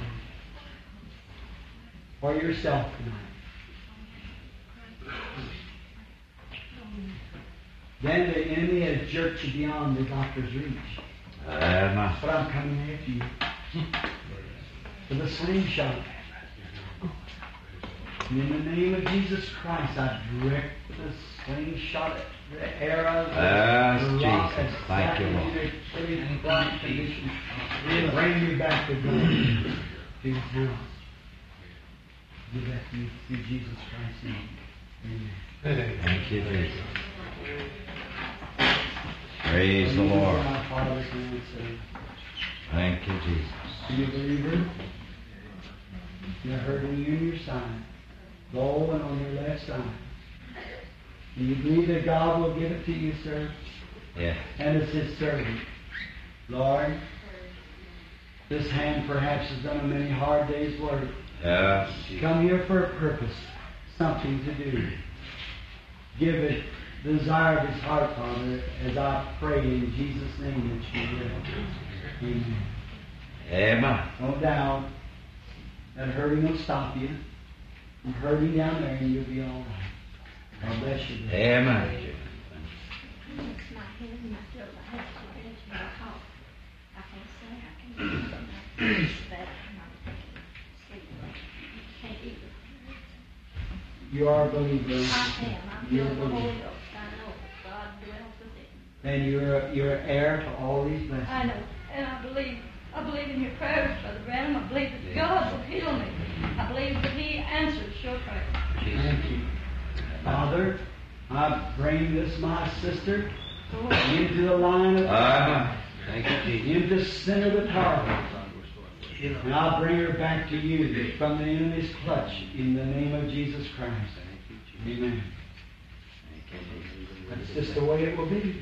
For yourself tonight. Then the enemy has jerked you beyond the doctor's reach. Amen. But I'm coming after you. For the slingshot. And in the name of Jesus Christ, I direct the slingshot, the arrows, the rock, Jesus. Thank you, Lord. condition. Bring me back to God, to His house. Give that to you through Jesus Christ's name. Amen. Thank you, Jesus. Praise the Lord. Thank you, Jesus. Do you believe it? You're hurting you in your side. Low and on your left side. Do you believe that God will give it to you, sir? Yeah. And it's His servant. Lord, this hand perhaps has done a many hard days' work. Yeah. Come here for a purpose, something to do. Give it the desire of his heart, Father, as I pray in Jesus' name that you will. Amen. Amen. No doubt that hurting will stop you from hurting down there, and you'll be all right. God bless you. Brother. Amen. It's my head and my throat. I have to get into my cough. I can't say I can do something. It's bad. I'm not sleep. Can't eat. You are a believer. I am. I'm You're a filled with the Holy believer. Ghost. I know that God dwells within. And you're an heir to all these blessings. I know. And I believe in your prayers, Brother Branham. I believe that God will heal me. I believe that He answers your prayers. Thank you. Father, I bring this, my sister, into the line of Amen. Thank you, Jesus. into the center of the target. And I'll bring her back to you from the enemy's clutch in the name of Jesus Christ. Amen. That's just the way it will be.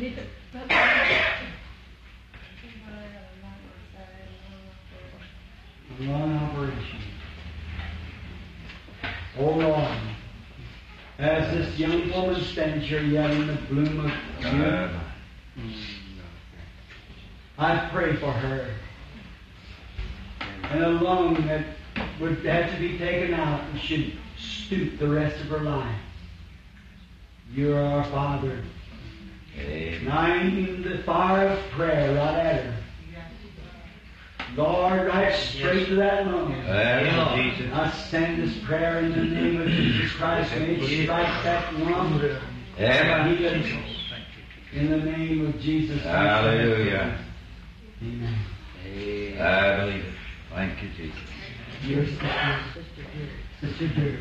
A long operation. Oh Lord, as this young woman stands here yet in the bloom of youth, I pray for her. And a lung that would have to be taken out and should stoop the rest of her life. You're our Father. And I aim the fire of prayer right at her. Lord, right straight to that lung. Amen, Jesus. I send this prayer in the name of Jesus Christ. May it strike that lung. Amen. Heal it. In the name of Jesus Christ. Hallelujah. Amen. I believe it. Thank you, Jesus. Your Sister Dear.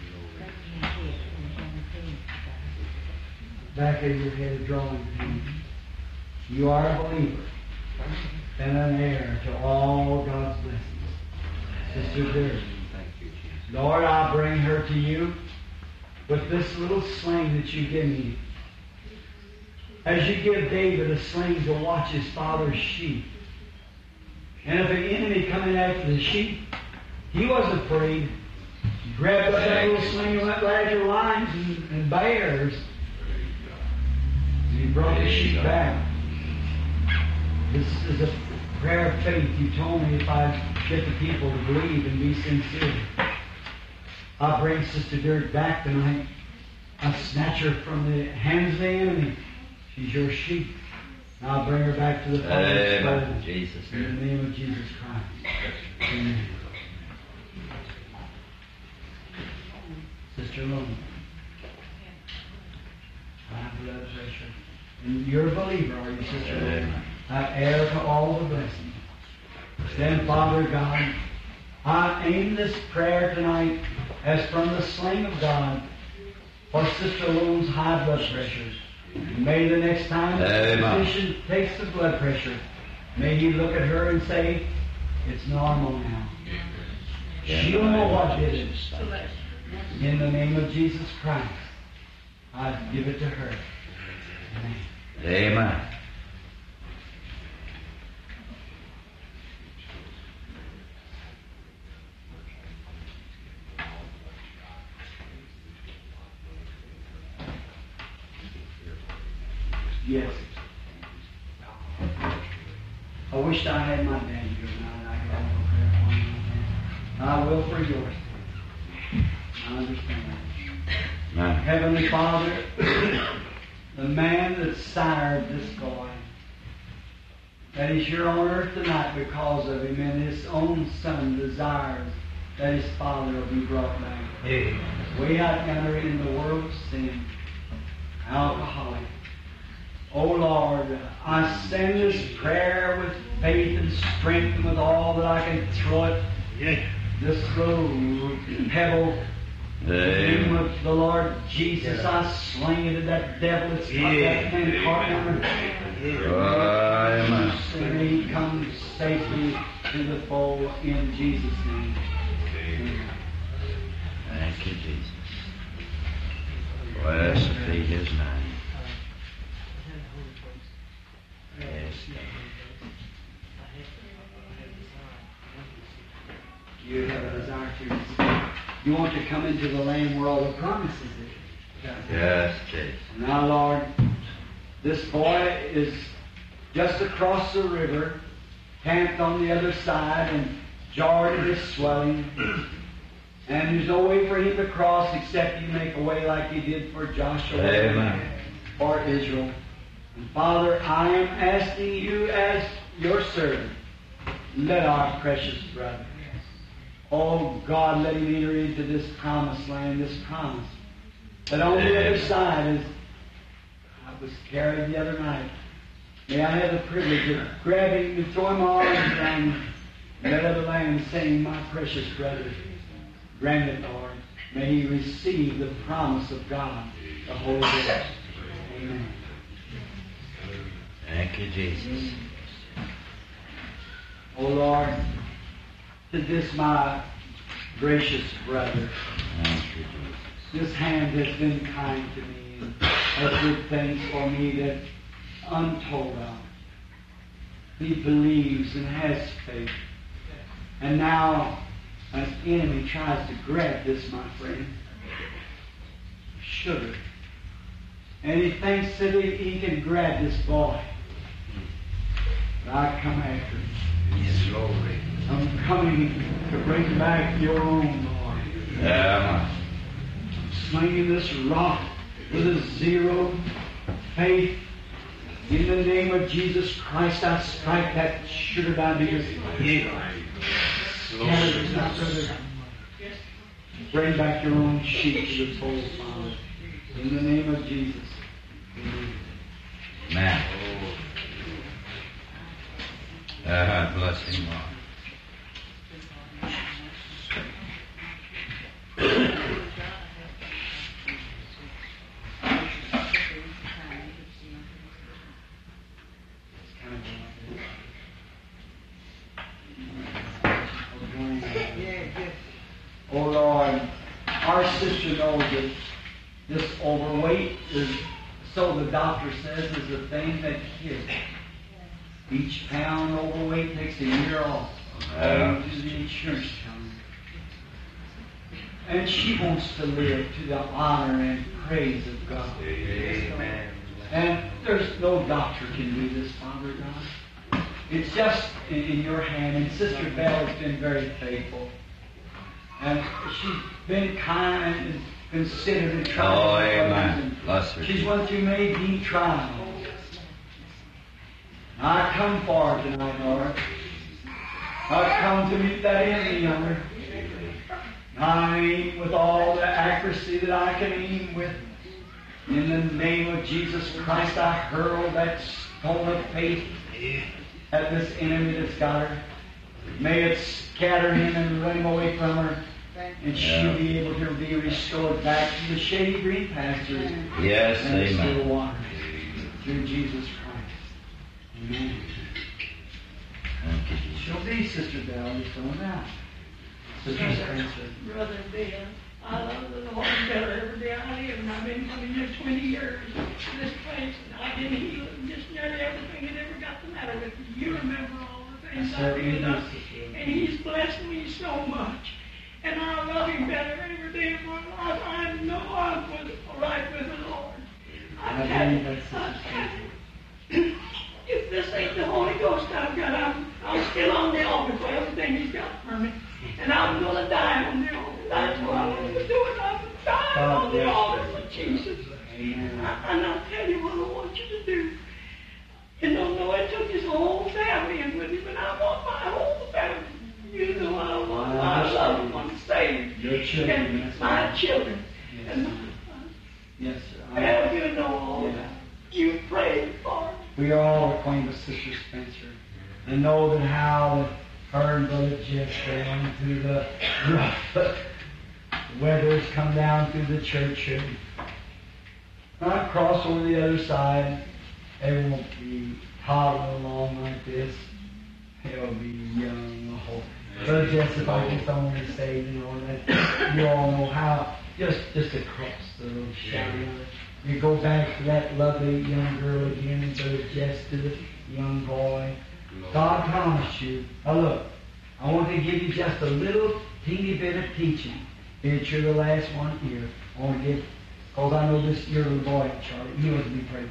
Back of your head, drawing pain. You are a believer and an heir to all God's blessings. Sister Dear. Lord, I bring her to you with this little sling that you give me. As you give David a sling to watch his father's sheep. And if an enemy coming after the sheep, he wasn't afraid. He grabbed up that little sling and went after lions and bears. And he brought the sheep back. This is a prayer of faith. You told me if I get the people to believe and be sincere. I'll bring Sister Dirk back tonight. I'll snatch her from the hands of the enemy. She's your sheep. And I'll bring her back to the Father's presence. Jesus. In the name of Jesus Christ. Amen. Sister Lone. High blood pressure. And you're a believer, are you, Sister Lone? Heir to all the blessings. Then, Father God, I aim this prayer tonight as from the sling of God for Sister Lone's high blood pressure. May the next time the physician takes the blood pressure, may he look at her and say, it's normal now. She'll know what did it. In the name of Jesus Christ, I give it to her. Amen. Amen. Yes. A I wished I had my dad here tonight. I could have a prayer for him. I will for yours. I understand. Amen. Heavenly Father, the man that sired this boy, that is here on earth tonight because of him, and his own son desires that his father will be brought back. Amen. Way out yonder in the world of sin, alcoholic. Oh Lord, I send this prayer with faith and strength and with all that I can throw it. This little pebble. In the name of the Lord Jesus, I sling it at that devil that's got that man caught down. Amen. And he comes safely to the fold in Jesus' name. Thank you, Jesus. Blessed be His name. Yes, You have a desire to. You want to come into the land where all the promises are. yes, Jesus. Now, Lord, this boy is just across the river, camped on the other side, and Jordan is swelling. And there's no way for him to cross except you make a way like you did for Joshua Amen. or Israel. And Father, I am asking you as your servant, let our precious brother, oh God, let him enter into this promised land, this promise. That on the other side, as I was carried the other night, may I have the privilege of grabbing him and throwing my arms around him in that other land, saying, my precious brother, grant it, Lord. May he receive the promise of God, the Holy Ghost. Amen. Thank you, Jesus. O Lord, to this my gracious brother, Thank you, Jesus. this hand has been kind to me and has did things for me that untold of. He believes and has faith. And now an enemy tries to grab this, my friend. Sugar. And he thinks that he can grab this boy. But I come after him. Yes, glory. I'm coming to bring back your own, Lord. Yeah, Slinging this rock with a zero faith. In the name of Jesus Christ, I strike that sugar diabetes. Bring back your own sheep to the fold, Father. In the name of Jesus. man. Bless him, Lord. Oh Lord, our sister knows that this overweight is, so the doctor says, is a thing that kills. Each pound overweight takes a year off. According to the insurance company. And she wants to live to the honor and praise of God. Amen. And there's no doctor can do this, Father God. It's just in your hand. And Sister Bell has been very faithful. And she's been kind and considerate and Oh, tried. amen. Bless her. She's went through many trials. I come forward tonight, Lord. I come to meet that enemy yonder. I aim with all the accuracy that I can aim with. In the name of Jesus Christ, I hurl that stone of faith at this enemy that's got her. May it scatter him and run him away from her. And she'll be able to be restored back to the shady green pastures Yes, and the amen. still water. Through Jesus Christ. Amen. Thank you, Jesus. She'll be Sister Bell, just going out. Sister Spencer. Brother Bill, I love the Lord better every day I live, and I've been coming here 20 years to this place, and I've been healed just nearly everything that ever got the matter with me. You remember all the things I did, and He's blessed me so much. And I love Him better every day of my life. I know I'm right with the Lord. I believe that's Sister Spencer. If this ain't the Holy Ghost I've got. I'm still on the altar for everything He's got for me. And I'm going to die on the altar. That's what I want to do. And I'm dying on the altar for Jesus. And I'll tell you what I want you to do. You don't know, it took His whole family in with Him, and I want my whole family. You know, I want my loved ones saved. Your children. And my children. Yes. And Yes, sir. well, you know all that. You prayed for me. We are all acquainted with Sister Spencer and know that how her and Brother Jeff going through the rough weather's come down through the church and not cross over the other side. They won't be toddling along like this. They'll be young. Brother Jeff, if I can someone to say, you know, that you all know how just across the little shadow. You go back to that lovely young girl again, and Brother Jeff to the young boy. God promised you. Now look, I want to give you just a little teeny bit of teaching. It's you're the last one here. I want to give, because I know this your little boy, Charlie. He was to be prayed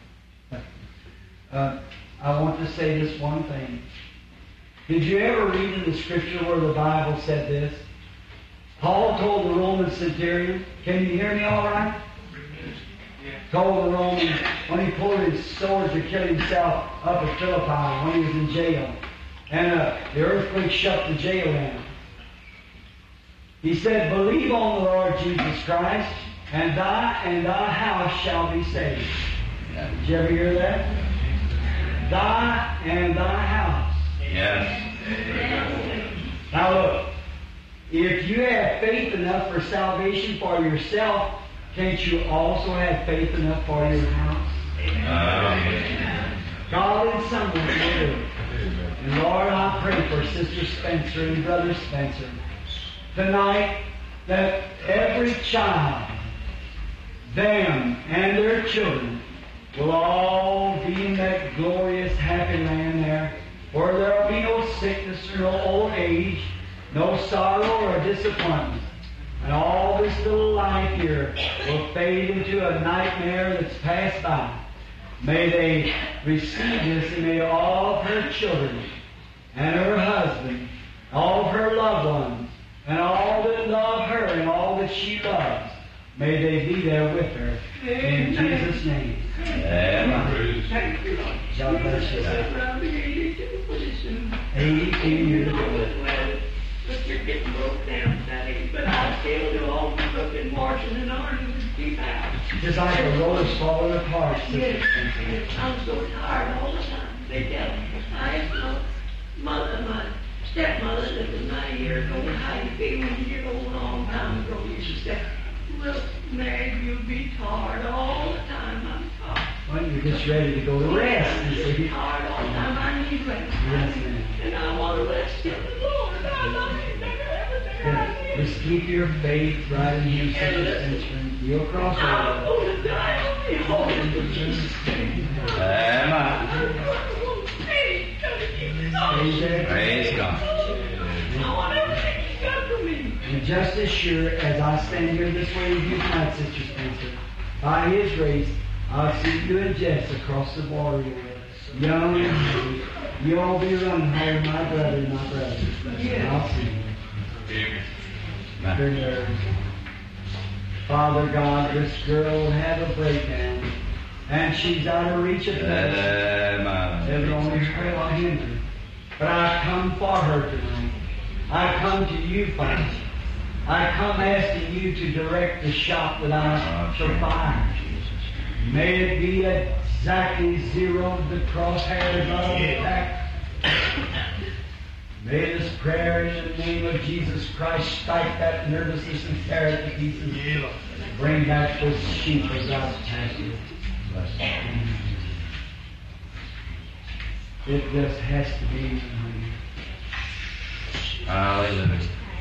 for. I want to say this one thing. Did you ever read in the Scripture where the Bible said this? Paul told the Roman centurion, can you hear me all right? Told the Roman when he pulled his sword to kill himself up at Philippi when he was in jail. And the earthquake shut the jail down. He said, believe on the Lord Jesus Christ, and thy house shall be saved. Did you ever hear that? Thy and thy house. Yes. Now look, if you have faith enough for salvation for yourself, can't you also have faith enough for your house? God and someone will do it. And Lord, I pray for Sister Spencer and Brother Spencer tonight that every child, them and their children, will all be in that glorious happy land there, where there will be no sickness or no old age, no sorrow or disappointment. And all this little life here will fade into a nightmare that's passed by. May they receive this, and may all of her children and her husband, all of her loved ones, and all that love her and all that she loves, may they be there with her. In Jesus' name. Amen. Thank you, Lord. God bless you. Around the 82 position. 82 years old. But you're getting broke down, Daddy. But I still do all the cooking, washing, and ironing to keep out. Just like a roller's falling apart, Sister Yes, Spencer. yes. I'm so tired all the time. They tell me. I asked my stepmother that was 9 years old, how you feel when you get old? A long time ago, you should say, well, Meg, you'll be tired all the time. I'm tired. Well, you're just ready to go to rest, you see. Tired all the time. I need rest. Yes, ma'am. And I want to rest in the Lord. I love you, baby. Everything I need. Just keep your faith right in Him, Sister Spencer. You'll cross I'm over. going to die on the altar for Jesus' name. Amen. I'm going to stay. Amen. Praise God. I want everything He's got for me. And just as sure as I stand here this way with you tonight, Sister Spencer, by His grace, I'll see you and Jess across the border here. Young and happy. You'll all be running home, my brother and my brother. I'll see you. Your nerves. Father God, this girl will have a breakdown, and she's out of reach of medicine. There's only her will hinder. But I come for her tonight. I come to you, Father. I come asking you to direct the shot that I shall fire. May it be exactly zero the crosshairs of the attack. May this prayer in the name of Jesus Christ strike that nervousness and tear it to pieces. Bring back this sheep of God's pasture. It just has to be. Hallelujah.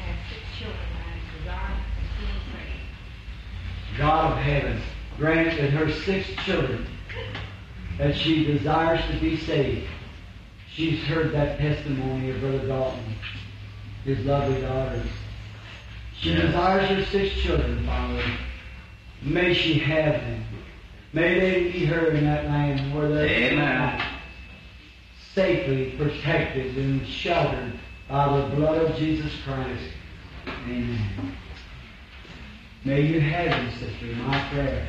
God of heaven, grant that her 6 children, that she desires to be saved. She's heard that testimony of Brother Dalton, his lovely daughters. She desires her 6 children, Father. May she have them. May they meet her in that land where they're Amen. safely protected and sheltered by the blood of Jesus Christ. Amen. May you have him, sister, my prayer.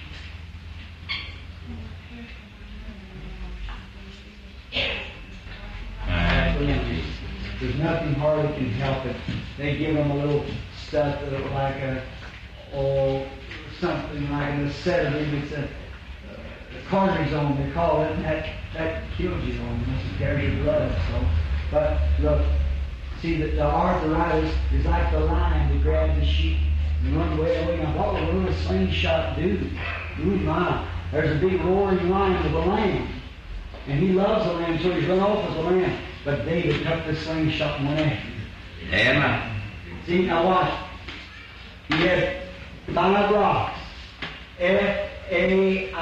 There's nothing hardly can help it. They give them a little stuff like something like an sedative. It's a cortisone, they call it, and that kills you unless it carries your blood. So, but look, see that the arthritis is like the lion that grabbed the sheep and run away. Now, what will a slingshot do? Ooh, my! There's a big roaring lion with a lamb, and he loves the lamb, so he's run off with the lamb. But David took the slingshot and went after him. Amen. See, now watch. He had 5 rocks. Faithh.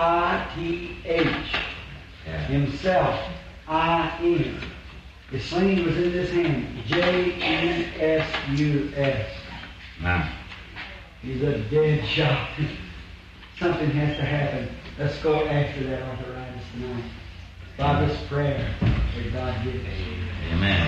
Himself. I-N. The sling was in this hand. J-N-S-U-S. Amen. He's a dead shot. Something has to happen. Let's go after that arthritis tonight. By this prayer that God gives. Amen.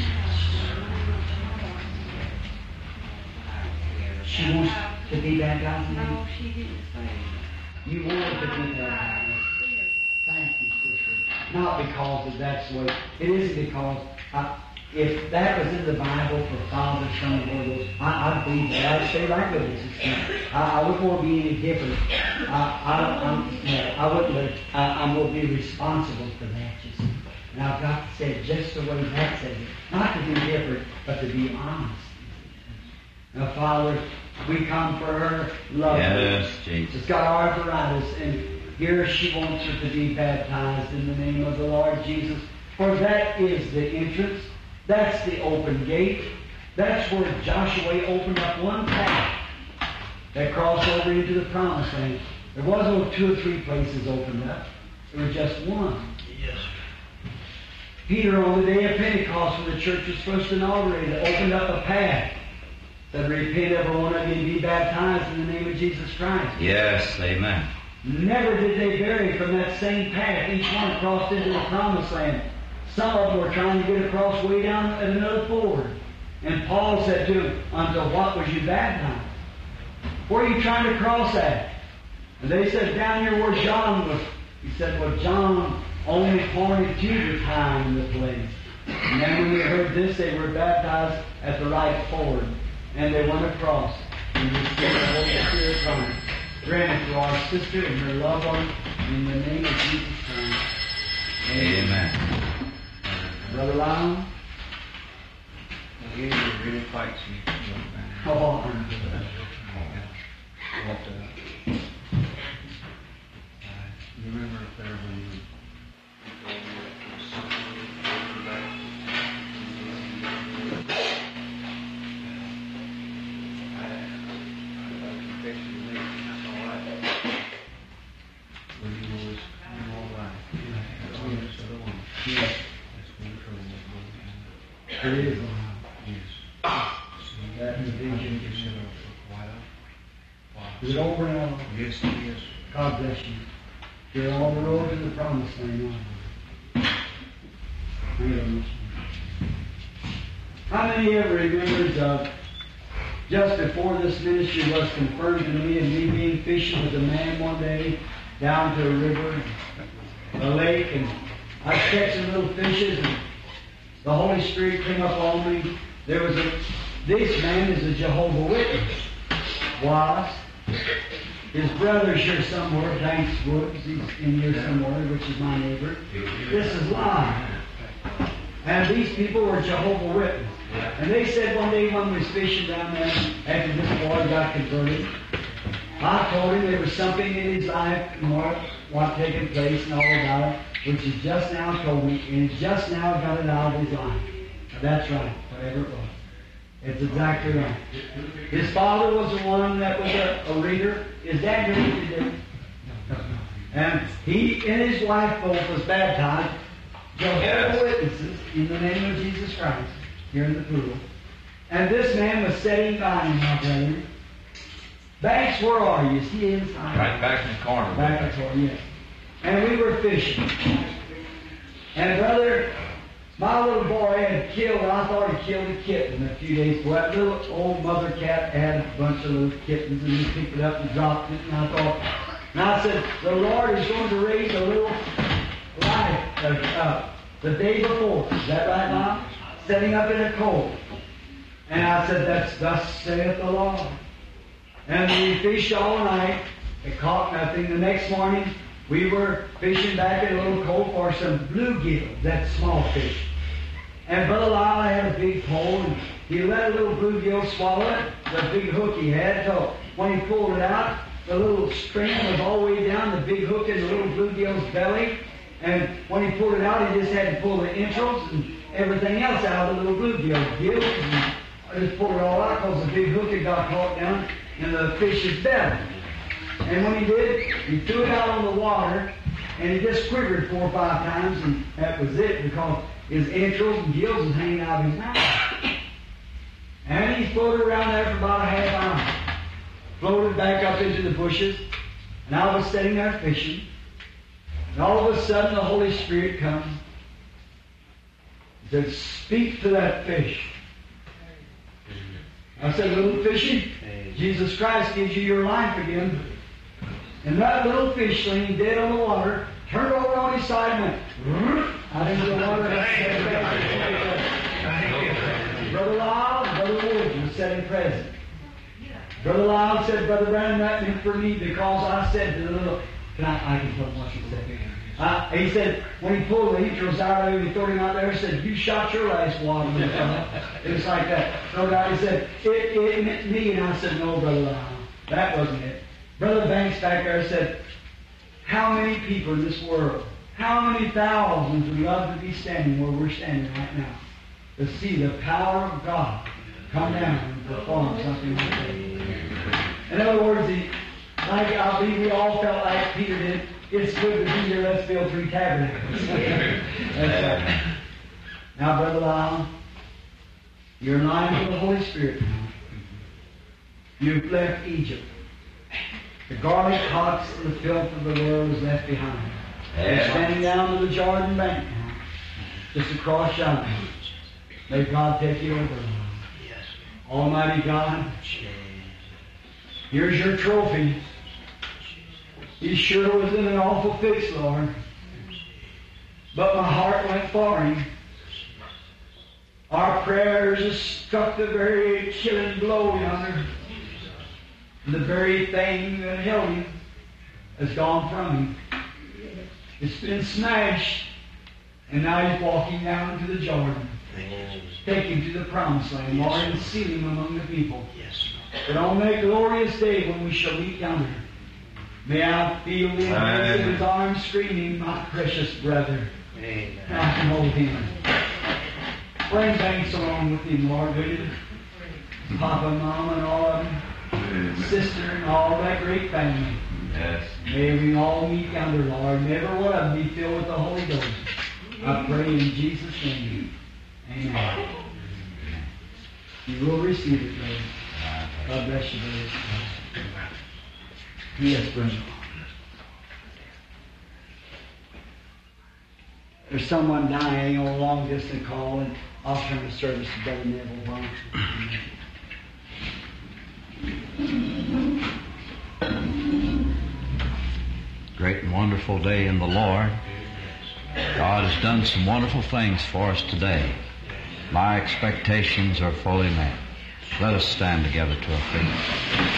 She wants to be baptized? No, she didn't say. You wanted to be baptized. Thank you, sister. Not because that's the way. It isn't because if that was in the Bible for Father, Son, and Holy Ghost, I'd believe that. I'd stay right with it. I wouldn't want to be any different. I wouldn't. I'm going to be responsible for that, you see. And I've got to say it just the way that says it. Not to be different, but to be honest. Now, Father, we come for her love. Yes, Jesus. She's got arthritis, and here she wants her to be baptized in the name of the Lord Jesus. For that is the entrance. That's the open gate. That's where Joshua opened up one path that crossed over into the promised land. There wasn't 2 or 3 places opened up. There was just one. Yes. Peter, on the day of Pentecost, when the church was first inaugurated, opened up a path. Said, repent every one of you and be baptized in the name of Jesus Christ. Yes, amen. Never did they vary from that same path. Each one crossed into the promised land. Some of them were trying to get across way down at another ford. And Paul said to them, unto what was you baptized? Where are you trying to cross at? And they said, down here where John was. He said, well, John only pointed to the time and the place. And then when they heard this, they were baptized at the right ford. And they went across and received the Holy Spirit from it. Grant it to our sister and her loved one in the name of Jesus Christ. Amen. Brother Lyon? He really fights me. Oh, I'm You remember if there when you It is. That division. Is it over now? Yes, it is. God bless you. You're on the road to the promised land now. How many ever remembers just before this ministry was confirmed to me and me being fishing with a man one day down to a river, a lake, and I was catching little fishes and the Holy Spirit came up on me. This man is a Jehovah's Witness. Was. His brother's here somewhere, Banks Woods. He's in here somewhere, which is my neighbor. This is live. And these people were Jehovah's Witnesses. And they said one day when we was fishing down there, after this boy got converted, I told him there was something in his life, what taking place and all about it, which he just now told me, and he's just now got it out of his life. That's right, whatever it was. It's exactly right. His father was the one that was a reader. His dad really did. And he and his wife both was baptized. Jehovah's Witnesses in the name of Jesus Christ here in the pool. And this man was sitting by him, my brother. Banks, where are you? Is he inside? Right back in the corner. Back in the corner, yes. And we were fishing. And brother, my little boy had killed, I thought he killed a kitten a few days before. That little old mother cat had a bunch of little kittens, and he picked it up and dropped it, and I said, the Lord is going to raise a little life the day before. Is that right, Mom? Setting up in a cold. And I said, that's thus saith the Lord. And we fished all night. It caught nothing. The next morning, we were fishing back in a little cove for some bluegills, that small fish. And Brother Lyle had a big pole, and he let a little bluegill swallow it, the big hook he had. So when he pulled it out, the little string was all the way down, the big hook in the little bluegill's belly. And when he pulled it out, he just had to pull the entrails and everything else out of the little bluegill gills. And I just pulled it all out because the big hook had got caught down in the fish's belly. And when he did, he threw it out on the water, and he just quivered 4 or 5 times, and that was it, because his entrails and gills was hanging out of his mouth. And he floated around there for about a half hour. Floated back up into the bushes, and I was sitting there fishing, and all of a sudden the Holy Spirit comes. He said, speak to that fish. I said, little fishy, Jesus Christ gives you your life again. And that little fish laying dead on the water turned over on his side and went out into the water. Brother Lyle and Brother Wood were sitting present. Brother Lyle said, Brother Brandon, that meant for me because I said to the little... I can tell him what he said. He said, when he pulled the entrails out of him, he threw him out there and said, you shot your last water. It was like that. So God, he said, it meant me. And I said, no, Brother Lyle, that wasn't it. Brother Banks back there said, how many people in this world, how many thousands would love to be standing where we're standing right now, to see the power of God come down and perform something like that. In other words, I believe we all felt like Peter did, it's good to be here, let's build 3 tabernacles. That's right. Now, Brother Lyle, you're in line with the Holy Spirit now. You've left Egypt. The garlic pots and the filth of the world is left behind. You're standing down to the Jordan bank now, just across yonder. May God take you over. Almighty God, here's your trophy. He sure was in an awful fix, Lord. But my heart went for him. Our prayers have struck the very killing blow yonder. And the very thing that held him has gone from him. It's been smashed. And now he's walking down into the Jordan. Take him to the promised land, Lord, and seal him among the people. But on that glorious day when we shall meet yonder, may I feel the embrace of his arms screaming, my precious brother. Amen. I can hold him. Bring Banks along with him, Lord, will you? Papa, Mama, and all of them. Sister, and all that great family. Yes. May we all meet yonder, Lord. May every one of them be filled with the Holy Ghost. I pray in Jesus' name. Amen. You will receive it, brother. God bless you, brother. Yes, brother. There's someone dying on a long distance call, and I'll turn the service to Brother Neville. Why Great and wonderful day in the Lord. God has done some wonderful things for us today. My expectations are fully met. Let us stand together to our feet.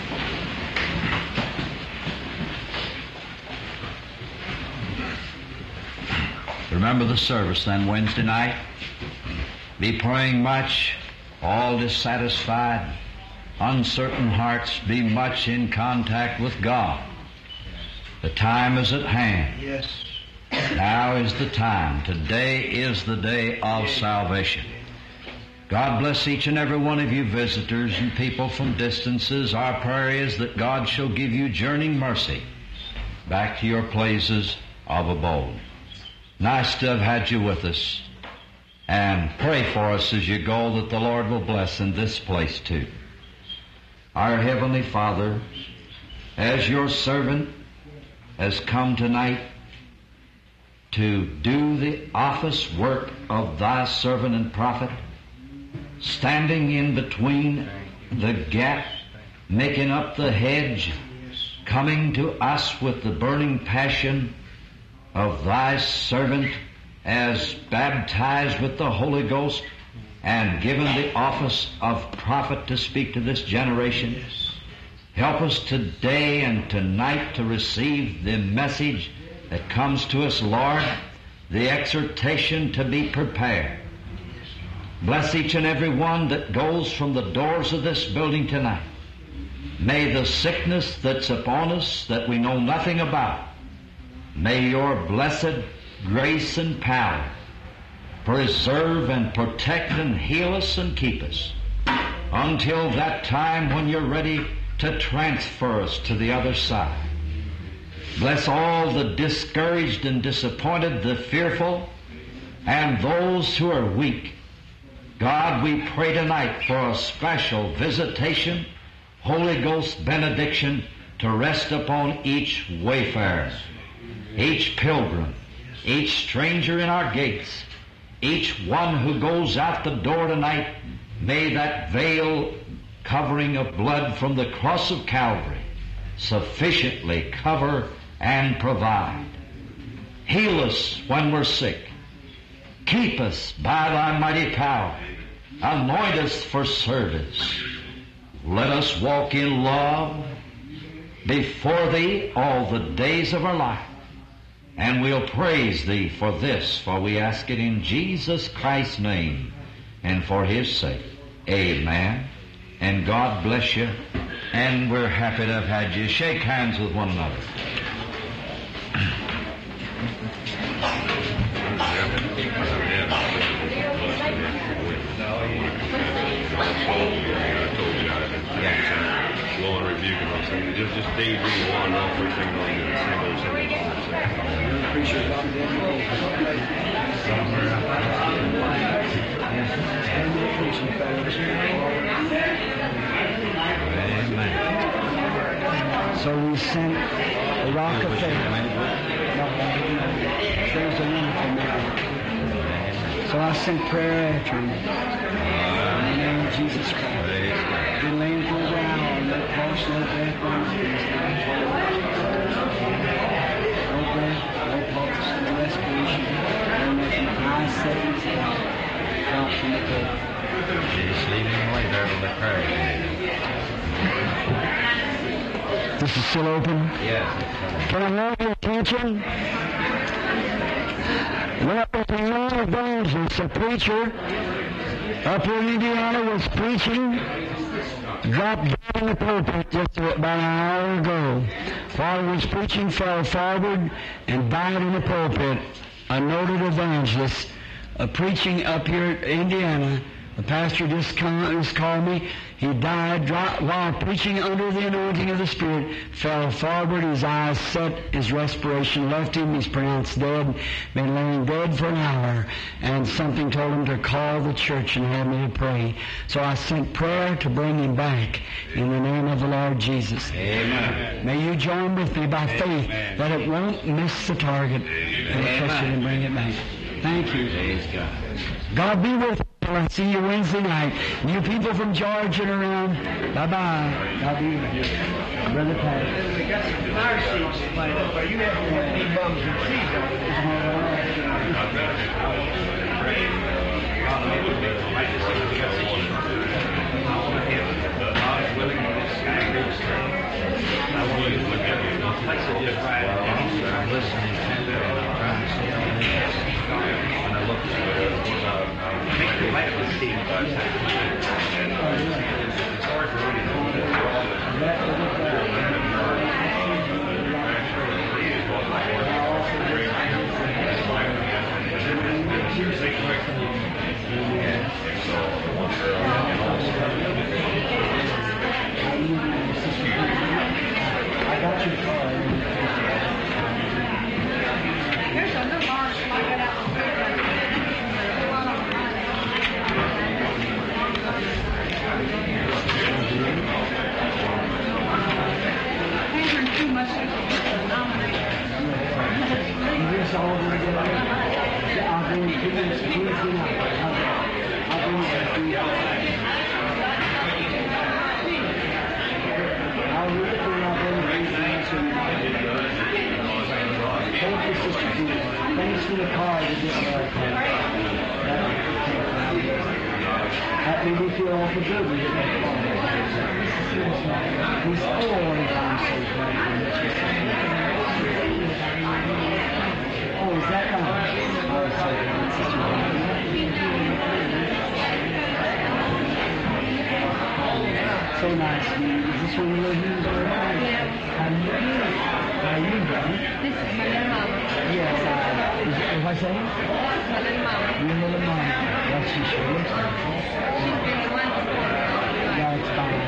Remember the service then Wednesday night. Be praying much, all dissatisfied, uncertain hearts, be much in contact with God. The time is at hand. Yes. Now is the time. Today is the day of salvation. God bless each and every one of you visitors and people from distances. Our prayer is that God shall give you journeying mercy back to your places of abode. Nice to have had you with us. And pray for us as you go that the Lord will bless in this place too. Our Heavenly Father, as your servant has come tonight to do the office work of thy servant and prophet, standing in between the gap, making up the hedge, coming to us with the burning passion of thy servant as baptized with the Holy Ghost and given the office of prophet to speak to this generation. Help us today and tonight to receive the message that comes to us, Lord, the exhortation to be prepared. Bless each and every one that goes from the doors of this building tonight. May the sickness that's upon us that we know nothing about, may your blessed grace and power preserve and protect and heal us and keep us until that time when you're ready to transfer us to the other side. Bless all the discouraged and disappointed, the fearful, and those who are weak. God, we pray tonight for a special visitation, Holy Ghost benediction to rest upon each wayfarer, each pilgrim, each stranger in our gates, each one who goes out the door tonight. May that veil covering of blood from the cross of Calvary sufficiently cover and provide. Heal us when we're sick. Keep us by thy mighty power. Anoint us for service. Let us walk in love before thee all the days of our life. And we'll praise thee for this, for we ask it in Jesus Christ's name and for his sake. Amen. And God bless you. And we're happy to have had you. Shake hands with one another. Blowing, rebuking, all things. Just daydream one, all three things on the same old same. Appreciate God. Amen. So we sent the rock of faith. There's a wonderful man. So I sent prayer after him. In the name of Jesus Christ. Been laying for the ground, no pulse, no breath, no breath, no pulse, no respiration, no nothing. I said he's down. Dropped from the bed. Just leave him lay there on the prayer. This is still open? Yes. Can I have your attention? Well, there's a young evangelist, a preacher up in Indiana was preaching, dropped dead in the pulpit just about an hour ago. While he was preaching, fell forward and died in the pulpit. A noted evangelist preaching up here in Indiana. The pastor just called me. He died while preaching under the anointing of the Spirit, fell forward, his eyes set, his respiration left him, he's pronounced dead, been laying dead for an hour, and something told him to call the church and have me to pray. So I sent prayer to bring him back in the name of the Lord Jesus. Amen. May you join with me by faith that it won't miss the target. It'll catch it and bring it back. Thank you. Praise God. God be with you. I'll see you Wednesday night. You people from Georgia and around, bye-bye. God be with you. Brother Pat. We got some fire seats lined up. Are you having any bums and I'm listening to it and I'm trying to see all this. When I look at it, I got your card. There's a little arch like it out there. Too much to denominate. This all you the card to get there. That made me feel awful good. He's always on so glad. Oh, is that right? Oh, sorry. So nice. Is this where you live? How you doing? This is my little mama. Yes. What I say? My little mama. Your little mama. What's she sure? She's been the one to That's fine.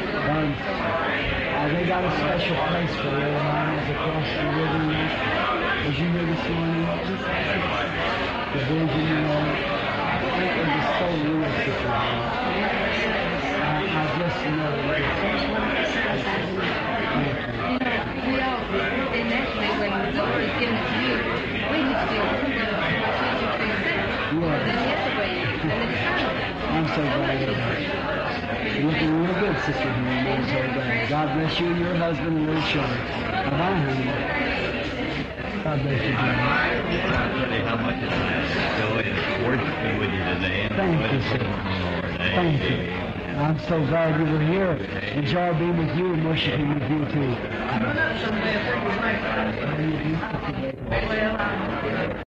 They got a special place for little mamas across the river. As you hear this morning, the vision, you know, it was so real, sister. I just know it. we all, and actually when the Lord is giving it to you, we need to be open to what you feel said. Yeah. Then the other way, and then it's not. I'm so glad you're You're looking real good, Sister Henry. I'm so glad. God bless you and your husband and your children. Bye-bye, honey. God bless you, John. Really, how much is joy and worshiping with you today. Thank you, sir. Thank you. I'm so glad you were here. Enjoy being with you and worshiping with you, too.